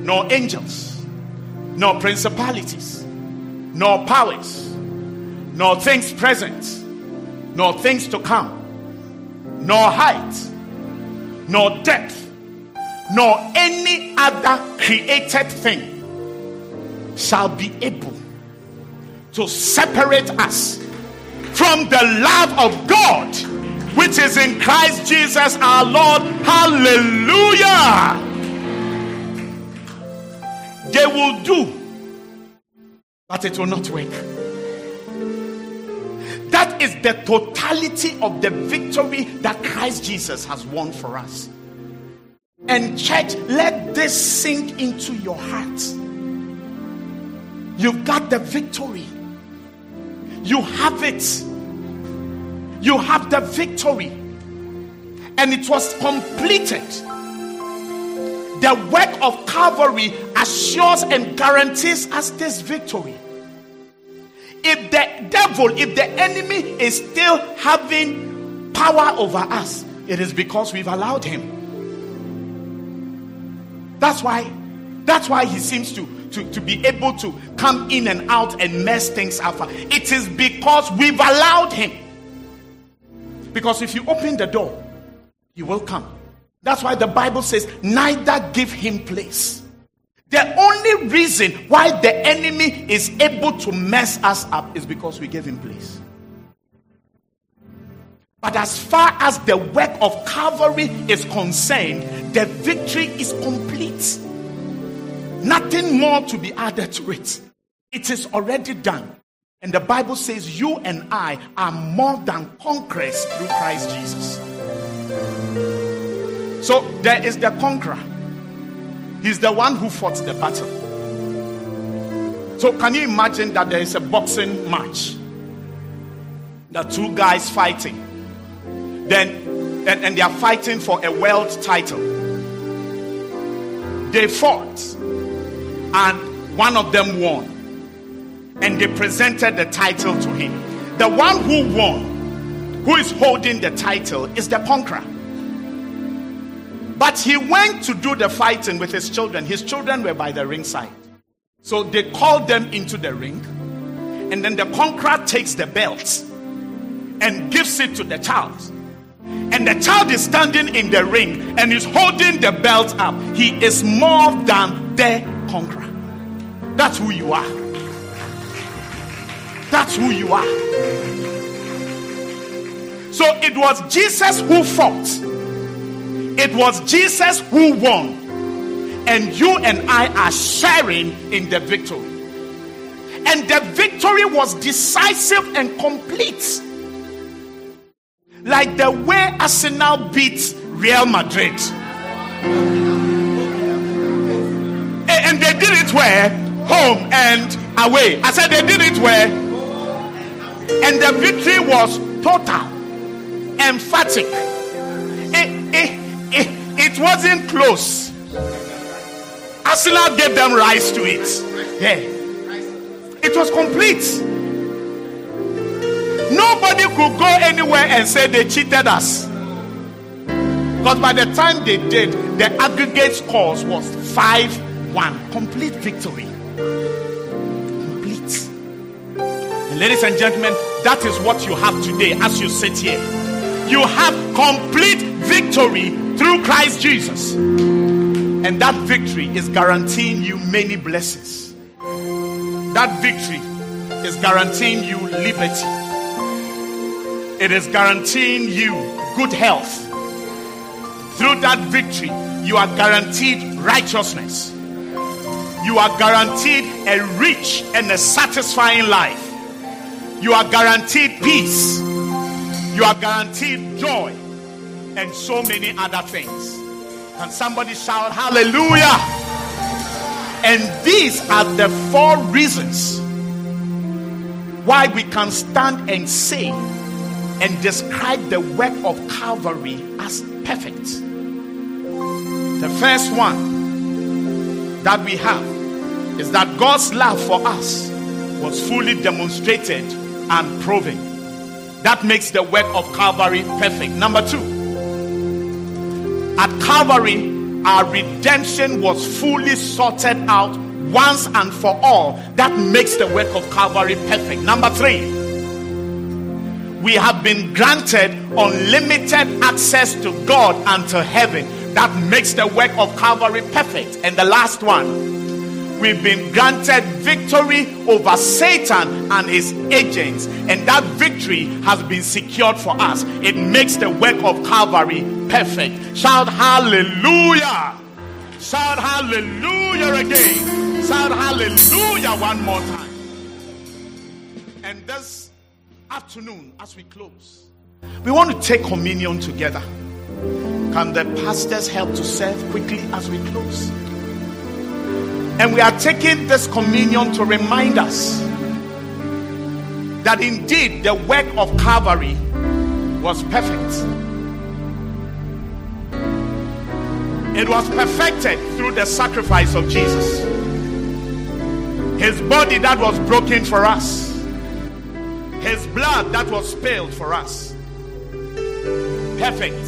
nor angels, nor principalities, nor powers, nor things present, nor things to come, nor height, nor depth, nor any other created thing shall be able to separate us from the love of God which is in Christ Jesus our Lord. Hallelujah. They will do, but it will not work. That is the totality of the victory that Christ Jesus has won for us. And church, let this sink into your heart. You've got the victory. You have it. You have the victory. And it was completed. The work of Calvary assures and guarantees us this victory. If the devil, if the enemy is still having power over us, it is because we've allowed him. That's why, that's why he seems to, to, to be able to come in and out and mess things up. It is because we've allowed him. Because if you open the door, he will come. That's why the Bible says, neither give him place. The only reason why the enemy is able to mess us up is because we gave him place. But as far as the work of Calvary is concerned, the victory is complete. Nothing more to be added to it. It is already done. And the Bible says you and I are more than conquerors through Christ Jesus. So there is the conqueror. He's the one who fought the battle. So can you imagine that there is a boxing match? The two guys fighting. Then and, and they are fighting for a world title. They fought and one of them won. And they presented the title to him. The one who won, who is holding the title, is the conqueror. But he went to do the fighting with his children. His children were by the ringside. So they called them into the ring. And then the conqueror takes the belt and gives it to the child. And the child is standing in the ring and is holding the belt up. He is more than the conqueror. That's who you are. That's who you are. So it was Jesus who fought. It was Jesus who won. And you and I are sharing in the victory. And the victory was decisive and complete. Like the way Arsenal beat Real Madrid. And they did it where? Home and away. I said they did it where? And the victory was total, emphatic. It, it, it, it wasn't close. Arsenal gave them rise to it. Yeah. It was complete. Nobody could go anywhere and say they cheated us. Because by the time they did, the aggregate scores was five one. Complete victory. Complete. And ladies and gentlemen, that is what you have today as you sit here. You have complete victory through Christ Jesus. And that victory is guaranteeing you many blessings. That victory is guaranteeing you liberty. It is guaranteeing you good health. Through that victory, you are guaranteed righteousness. You are guaranteed a rich and a satisfying life. You are guaranteed peace. You are guaranteed joy. And so many other things. Can somebody shout hallelujah? And these are the four reasons why we can stand and say and describe the work of Calvary as perfect. The first one that we have is that God's love for us was fully demonstrated and proven. That makes the work of Calvary perfect. Number two, at Calvary, our redemption was fully sorted out once and for all. That makes the work of Calvary perfect. Number three, we have been granted unlimited access to God and to heaven. That makes the work of Calvary perfect. And the last one, we've been granted victory over Satan and his agents, and that victory has been secured for us. It makes the work of Calvary perfect. Shout hallelujah! Shout hallelujah again! Shout hallelujah one more time! And this afternoon, as we close, we want to take communion together. Can the pastors help to serve quickly as we close? And we are taking this communion to remind us that indeed the work of Calvary was perfect. It was perfected through the sacrifice of Jesus. His body that was broken for us. His blood that was spilled for us. Perfect.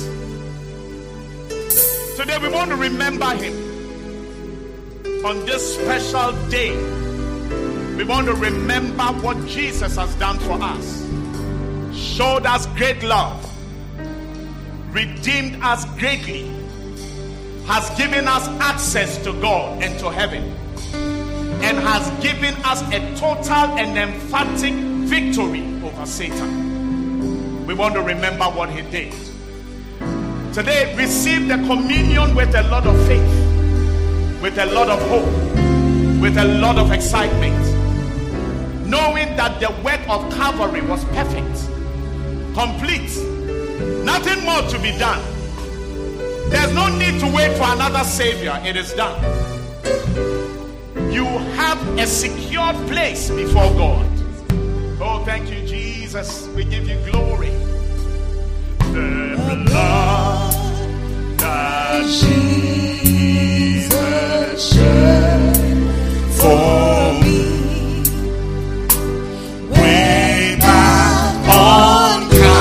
Today we want to remember him. On this special day, we want to remember what Jesus has done for us. Showed us great love. Redeemed us greatly. Has given us access to God and to heaven. And has given us a total and emphatic victory over Satan. We want to remember what he did. Today, receive the communion with a lot of faith, with a lot of hope, with a lot of excitement, knowing that the work of Calvary was perfect, complete, nothing more to be done. There's no need to wait for another Savior. It is done. You have a secure place before God. Oh, thank you, Jesus. We give you glory. The blood that Jesus shed for me way back on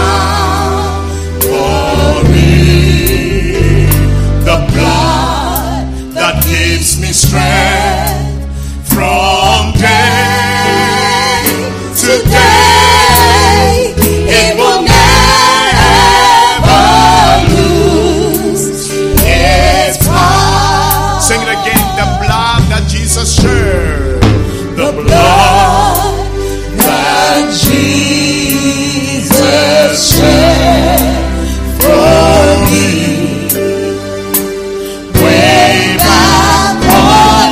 Calvary. The blood that gives me strength from day to day. It will never shed, the blood that Jesus shed for me way back on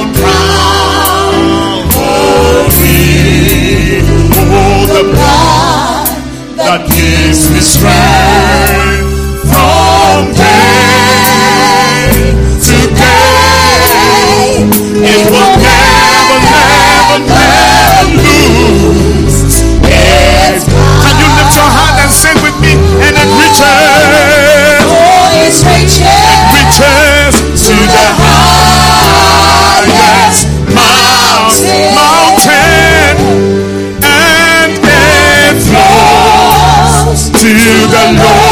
Calvary. Oh, the blood that gives me strength from day to day. It will never, never, never lose its power. Can you lift your hand and sing with me? And it reaches, oh, it reaches, it reaches to the highest mountain, mountain, and it flows to the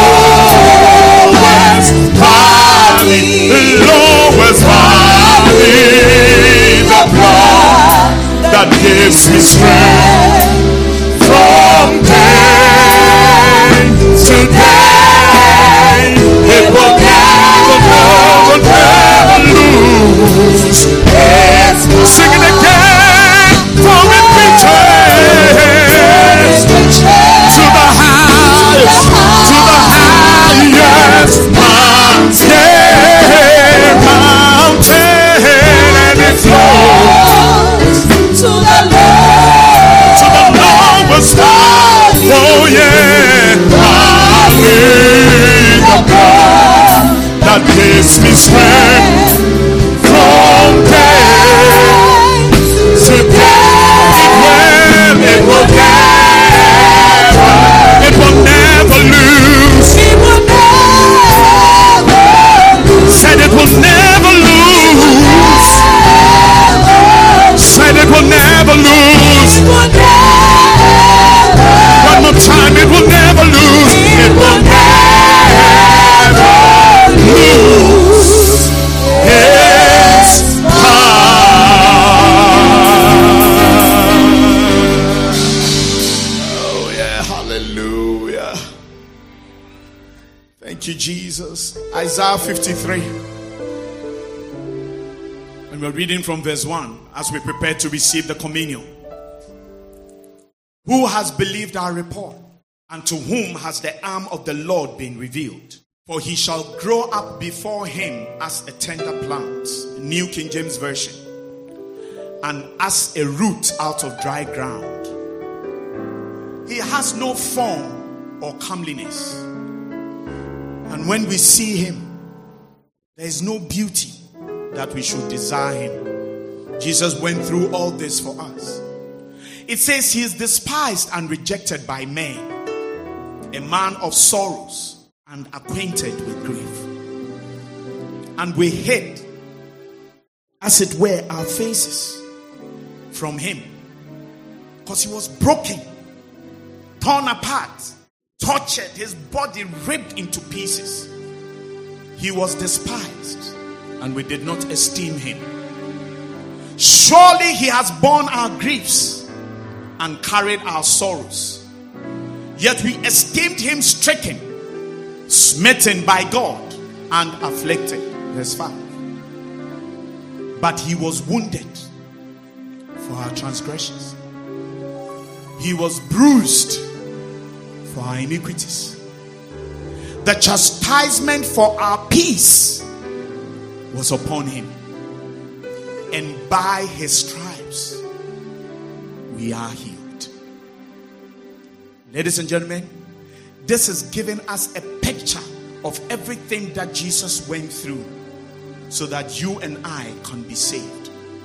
lowest valley, the lowest valley. The blood that gives me strength from day to day. It will never, never, never lose its power. Sing it again, for it reaches to the highest, to the highest mountain, mountain, and it flows to the lowest, to Thank you, Jesus. Isaiah fifty-three. And we're reading from verse one as we prepare to receive the communion. Who has believed our report? And to whom has the arm of the Lord been revealed? For he shall grow up before him as a tender plant. New King James Version. And as a root out of dry ground. He has no form or comeliness. And when we see him, there is no beauty that we should desire him. Jesus went through all this for us. It says he is despised and rejected by men, a man of sorrows and acquainted with grief. And we hid, as it were, our faces from him, because he was broken, torn apart, tortured, his body ripped into pieces. He was despised, and we did not esteem him. Surely he has borne our griefs and carried our sorrows. Yet we esteemed him stricken, smitten by God, and afflicted. Verse five. But he was wounded for our transgressions. He was bruised for our iniquities. The chastisement for our peace was upon him, and by his stripes we are healed. Ladies and gentlemen, this is giving us a picture of everything that Jesus went through so that you and I can be saved.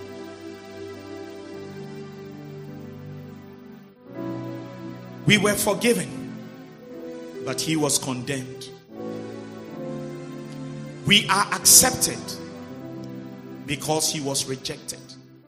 We were forgiven, but he was condemned. We are accepted because he was rejected.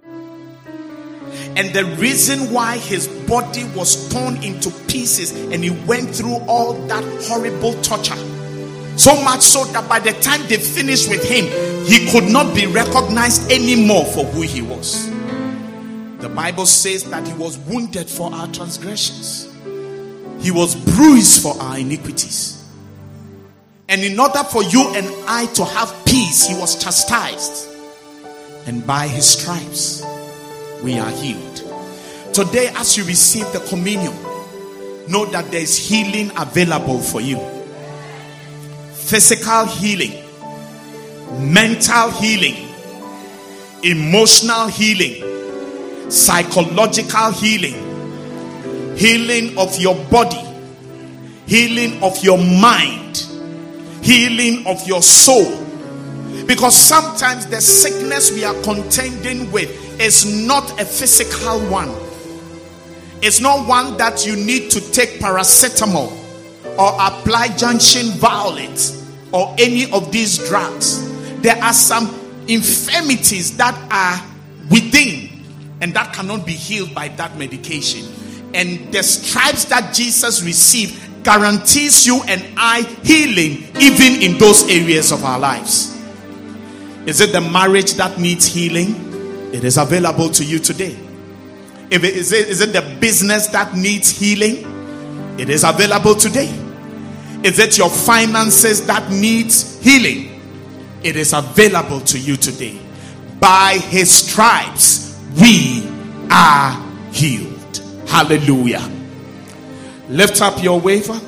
And the reason why his body was torn into pieces and he went through all that horrible torture, so much so that by the time they finished with him, he could not be recognized anymore for who he was. The Bible says that he was wounded for our transgressions. He was bruised for our iniquities. And in order for you and I to have peace, he was chastised. And by his stripes, we are healed. Today, as you receive the communion, know that there is healing available for you. Physical healing, mental healing, emotional healing, psychological healing, healing of your body, healing of your mind, healing of your soul. Because sometimes the sickness we are contending with is not a physical one. It's not one that you need to take paracetamol or apply junction violet or any of these drugs. There are some infirmities that are within and that cannot be healed by that medication. And the stripes that Jesus received guarantees you and I healing even in those areas of our lives. Is it the marriage that needs healing? It is available to you today. If it, is, it, is it the business that needs healing? It is available today. Is it your finances that needs healing? It is available to you today. By his stripes, we are healed. Hallelujah. Lift up your wafer.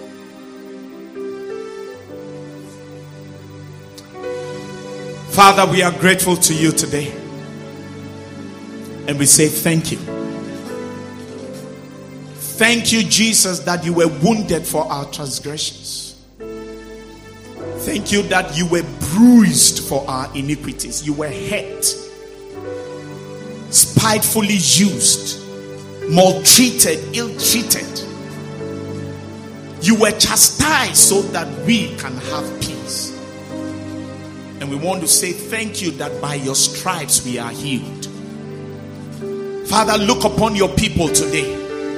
Father, we are grateful to you today. And we say thank you. Thank you, Jesus, that you were wounded for our transgressions. Thank you that you were bruised for our iniquities. You were hurt, spitefully used, maltreated, ill-treated. You were chastised so that we can have peace. And we want to say thank you that by your stripes we are healed. Father, look upon your people today.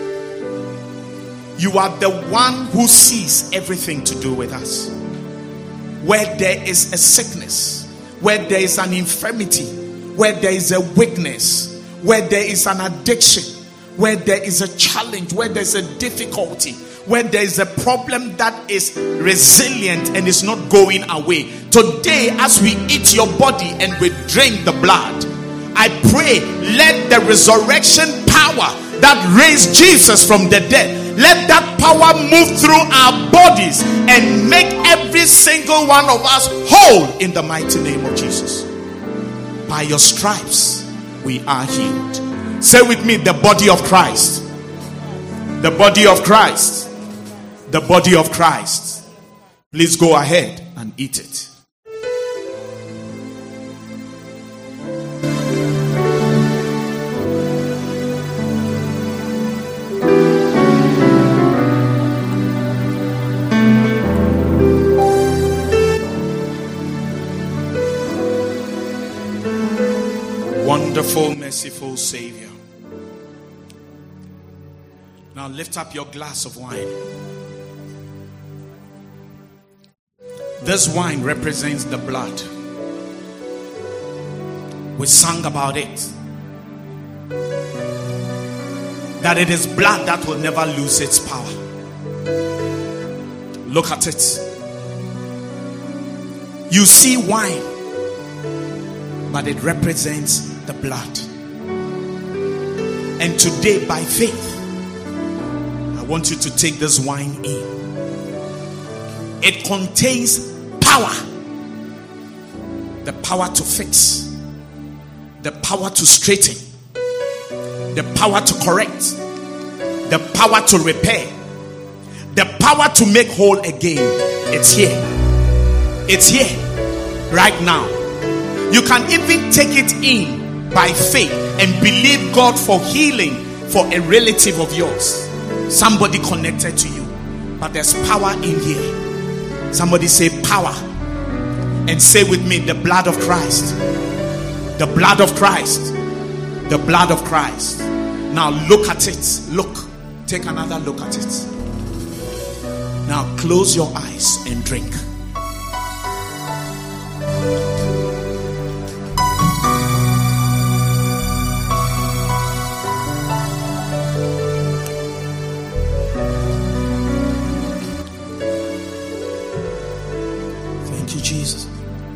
You are the one who sees everything to do with us. Where there is a sickness, where there is an infirmity, where there is a weakness, where there is an addiction, where there is a challenge, where there is a difficulty, where there is a problem that is resilient and is not going away. Today, as we eat your body and we drink the blood, I pray, let the resurrection power that raised Jesus from the dead, let that power move through our bodies and make every single one of us whole in the mighty name of Jesus. By your stripes, we are healed. Say with me, the body of Christ. The body of Christ. The body of Christ. Please go ahead and eat it. Wonderful, merciful Savior. Now lift up your glass of wine. This wine represents the blood. We sang about it. That it is blood that will never lose its power. Look at it. You see wine, but it represents the blood. And today, by faith, I want you to take this wine in. It contains power. The power to fix, the power to straighten, the power to correct, the power to repair, the power to make whole again. It's here. It's here right now. You can even take it in by faith and believe God for healing for a relative of yours, somebody connected to you. But there's power in here. Somebody say power, and say with me, the blood of Christ. The blood of Christ. The blood of Christ. Now look at it. Look. Take another look at it. Now close your eyes and drink. Jesus.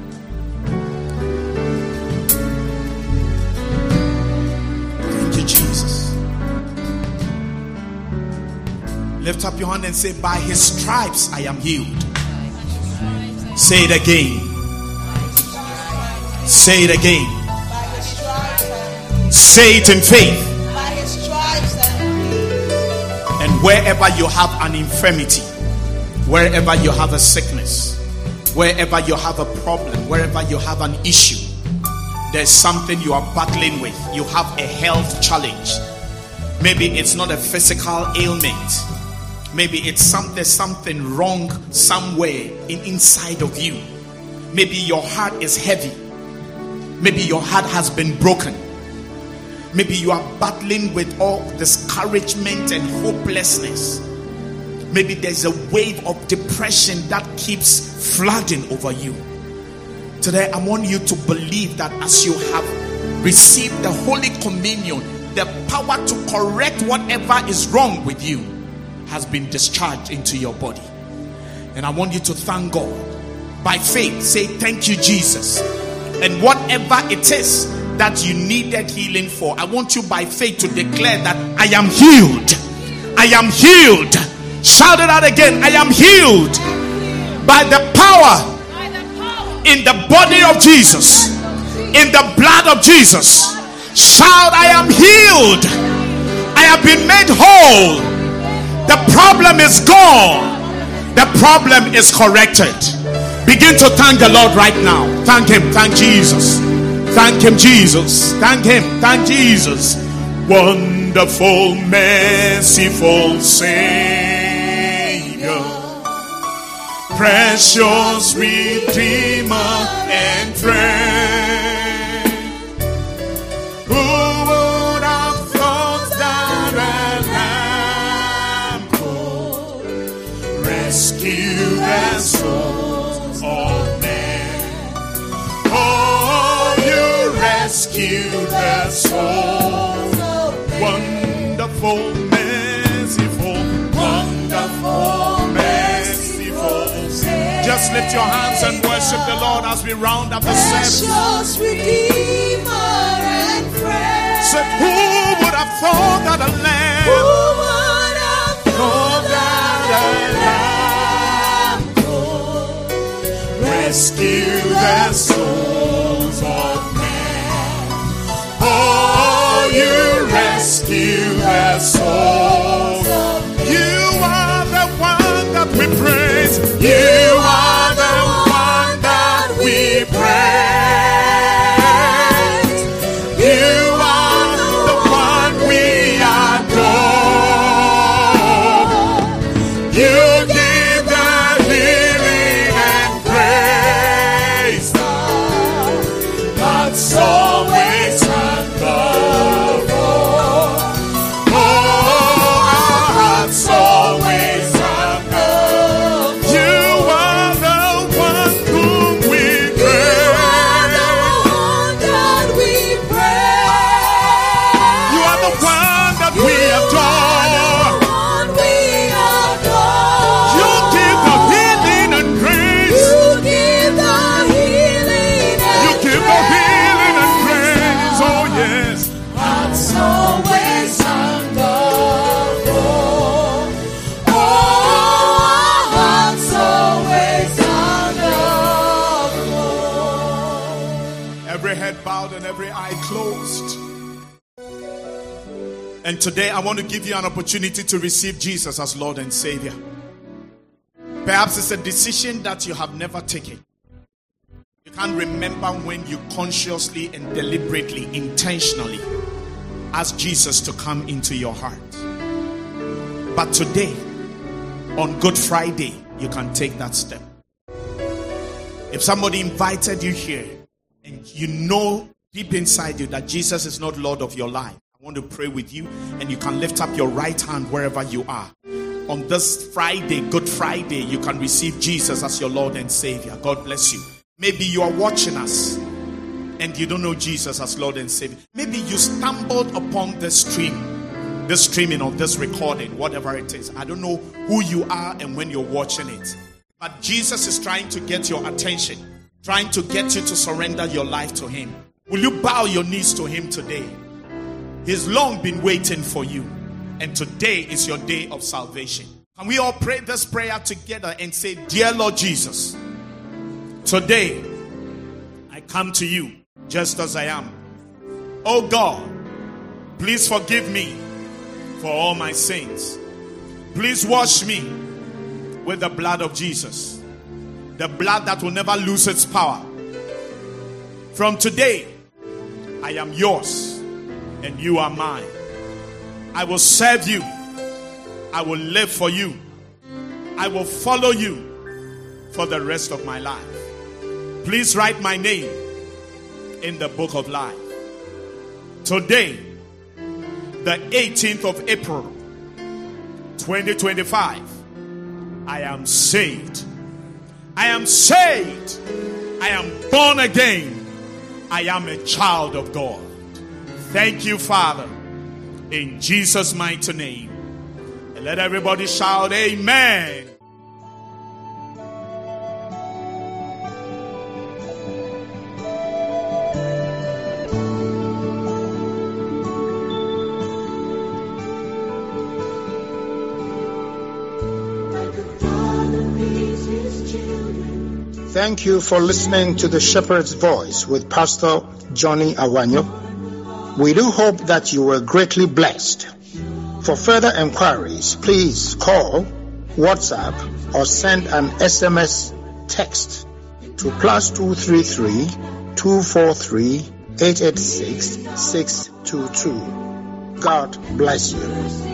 Thank you, Jesus. Lift up your hand and say, by his stripes I am healed. Say it again. Say it again. Say it in faith. And wherever you have an infirmity, wherever you have a sickness, wherever you have a problem, wherever you have an issue, there's something you are battling with. You have a health challenge. Maybe it's not a physical ailment. Maybe it's something, something wrong somewhere in, inside of you. Maybe your heart is heavy. Maybe your heart has been broken. Maybe you are battling with all discouragement and hopelessness. Maybe there's a wave of depression that keeps flooding over you. Today, I want you to believe that as you have received the Holy Communion, the power to correct whatever is wrong with you has been discharged into your body. And I want you to thank God. By faith, say, thank you, Jesus. And whatever it is that you needed healing for, I want you by faith to declare that I am healed. I am healed. Shout it out again. I am healed by the power in the body of Jesus, in the blood of Jesus. Shout, I am healed. I have been made whole. The problem is gone. The problem is corrected. Begin to thank the Lord right now. Thank him. Thank Jesus. Thank him, Jesus. Thank him. Thank Jesus. Wonderful, merciful Savior, precious Redeemer and friend, who would have thought that a lamb could rescue the souls of men? Oh, you rescue the souls of men. Wonderful, merciful, wonderful, Just lift your hands and worship the Lord as we round up the service. Precious Redeemer and friend. Said, who would have thought that a lamb? Who would have thought that a lamb could Rescue the souls of men. Oh, you rescue the souls of men. You are the one that we praise. You are the one that we praise. You are the one we adore. You give the healing and praise. That's always wonderful. Oh, our hearts always wonderful. You are the one whom we praise. that we praise. You are the one that we adore. One we adore. You give the healing and grace. You give the healing and You give the healing and praise. Oh yes. That's always wonderful. Oh, that's always wonderful. Every head bowed and every eye closed. And today I want to give you an opportunity to receive Jesus as Lord and Savior. Perhaps it's a decision that you have never taken. You can't remember when you consciously and deliberately, intentionally asked Jesus to come into your heart. But today, on Good Friday, you can take that step. If somebody invited you here and you know deep inside you that Jesus is not Lord of your life, I want to pray with you, and you can lift up your right hand wherever you are. On this Friday, Good Friday, you can receive Jesus as your Lord and Savior. God bless you. Maybe you are watching us and you don't know Jesus as Lord and Savior. Maybe you stumbled upon the stream, the streaming of this recording, whatever it is. I don't know who you are and when you're watching it. But Jesus is trying to get your attention, trying to get you to surrender your life to Him. Will you bow your knees to Him today? He's long been waiting for you, and today is your day of salvation. Can we all pray this prayer together and say, Dear Lord Jesus, today I come to you just as I am. Oh God, please forgive me for all my sins. Please wash me with the blood of Jesus, the blood that will never lose its power. From today, I am yours and you are mine. I will serve you. I will live for you. I will follow you for the rest of my life. Please write my name in the book of life. Today, the eighteenth of April, twenty twenty-five, I am saved. I am saved. I am born again. I am a child of God. Thank you, Father, in Jesus' mighty name. And let everybody shout, Amen. Thank you for listening to the Shepherd's Voice with Pastor Johnny Awanyo. We do hope that you were greatly blessed. For further inquiries, please call, WhatsApp, or send an S M S text to plus two three three, two four three, eight eight six, six two two. God bless you.